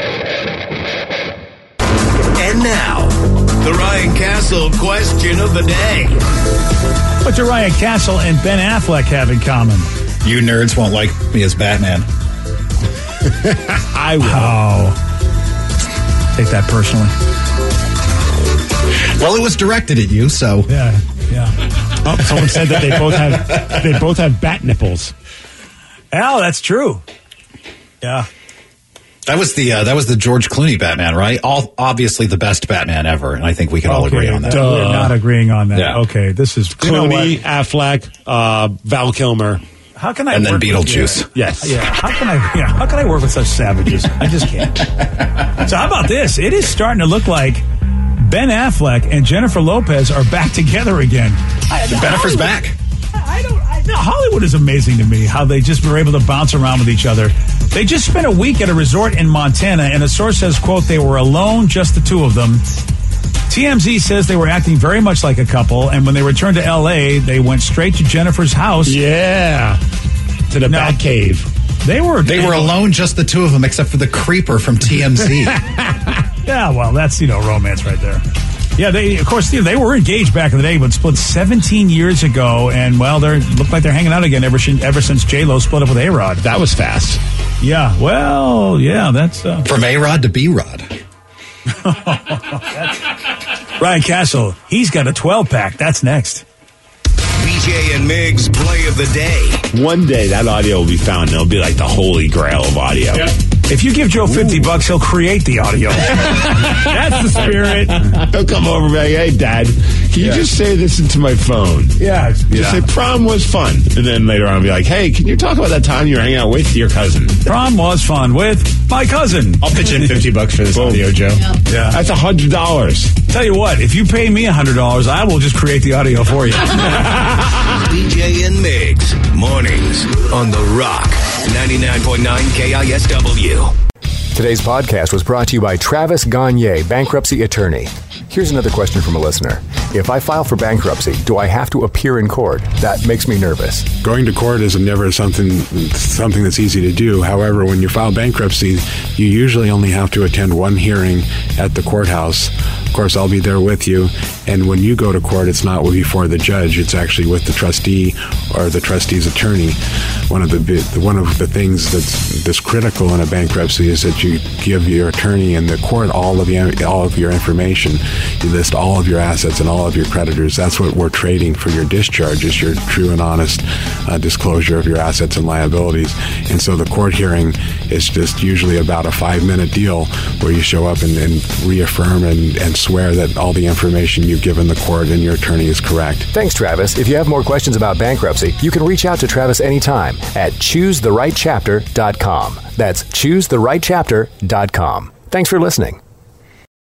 Speaker 7: And now, the Ryan Castle question of the day.
Speaker 10: What do Ryan Castle and Ben Affleck have in common?
Speaker 16: You nerds won't like me as Batman.
Speaker 11: I will.
Speaker 10: Oh. Take that personally.
Speaker 16: Well, it was directed at you, so.
Speaker 10: Yeah, yeah.
Speaker 11: Oh, someone said that they both have they both have bat nipples.
Speaker 10: Oh, that's true. Yeah.
Speaker 16: That was the uh, that was the George Clooney Batman, right? All obviously the best Batman ever, and I think we can all
Speaker 10: Okay,
Speaker 16: agree on that.
Speaker 10: duh. We're not agreeing on that.
Speaker 16: Yeah.
Speaker 10: Okay, this is you know
Speaker 11: Clooney,
Speaker 10: what?
Speaker 11: Affleck, uh, Val Kilmer.
Speaker 10: How can I
Speaker 16: And then
Speaker 10: work with-
Speaker 16: Beetlejuice.
Speaker 10: Yeah.
Speaker 11: Yes.
Speaker 10: Yeah. How can I? Yeah. How can I work with such savages? I just can't. So how about this? It is starting to look like Ben Affleck and Jennifer Lopez are back together again.
Speaker 16: Jennifer's back.
Speaker 10: I don't. I, no, Hollywood is amazing to me. How they just were able to bounce around with each other. They just spent a week at a resort in Montana, and a source says, "quote They were alone, just the two of them." T M Z says they were acting very much like a couple, and when they returned to L A, they went straight to Jennifer's house.
Speaker 11: Yeah, to the
Speaker 10: Now,
Speaker 11: Bat Cave.
Speaker 10: They were.
Speaker 16: They were alone, just the two of them, except for the creeper from T M Z.
Speaker 10: Yeah, well, that's, you know, romance right there. Yeah, they, of course, they were engaged back in the day, but split seventeen years ago, and, well, they look like they're hanging out again ever, since- ever since J-Lo split up with A-Rod.
Speaker 11: That was fast.
Speaker 10: Yeah, well, yeah, that's... Uh,
Speaker 16: From A-Rod to B-Rod.
Speaker 10: Ryan Castle, he's got a twelve-pack. That's next.
Speaker 7: B J and Migs play of the day.
Speaker 11: One day that audio will be found and it'll be like the holy grail of audio.
Speaker 6: Yep.
Speaker 10: If you give Joe fifty bucks, he'll create the audio. That's the spirit.
Speaker 11: He'll come over and be like, hey, Dad, can you
Speaker 10: Yeah.
Speaker 11: just say this into my phone?
Speaker 10: Yeah.
Speaker 11: Just
Speaker 10: yeah.
Speaker 11: say prom was fun. And then later on be like, hey, can you talk about that time you were hanging out with your cousin?
Speaker 10: Prom was fun with my cousin.
Speaker 6: I'll pitch in fifty bucks for this audio, Joe.
Speaker 10: Yeah.
Speaker 11: That's one hundred dollars.
Speaker 10: Tell you what, if you pay me one hundred dollars, I will just create the audio for you.
Speaker 7: B J and Migs, mornings on The Rock, ninety-nine point nine K I S W.
Speaker 17: Today's podcast was brought to you by Travis Gagne, bankruptcy attorney. Here's another question from a listener. If I file for bankruptcy, do I have to appear in court? That makes me nervous.
Speaker 5: Going to court is never something something that's easy to do. However, when you file bankruptcy, you usually only have to attend one hearing at the courthouse. Of course, I'll be there with you. And when you go to court, it's not before the judge. It's actually with the trustee or the trustee's attorney. One of the one of the things that's, that's critical in a bankruptcy is that you give your attorney and the court all of the, all of your information. You list all of your assets and all of your creditors. That's what we're trading for your discharge, is your true and honest uh, disclosure of your assets and liabilities. And so the court hearing is just usually about a five-minute deal where you show up and, and reaffirm and, and swear that all the information you've given the court and your attorney is correct.
Speaker 17: Thanks, Travis. If you have more questions about bankruptcy, you can reach out to Travis anytime at choose the right chapter dot com. That's choose the right chapter dot com. Thanks for listening.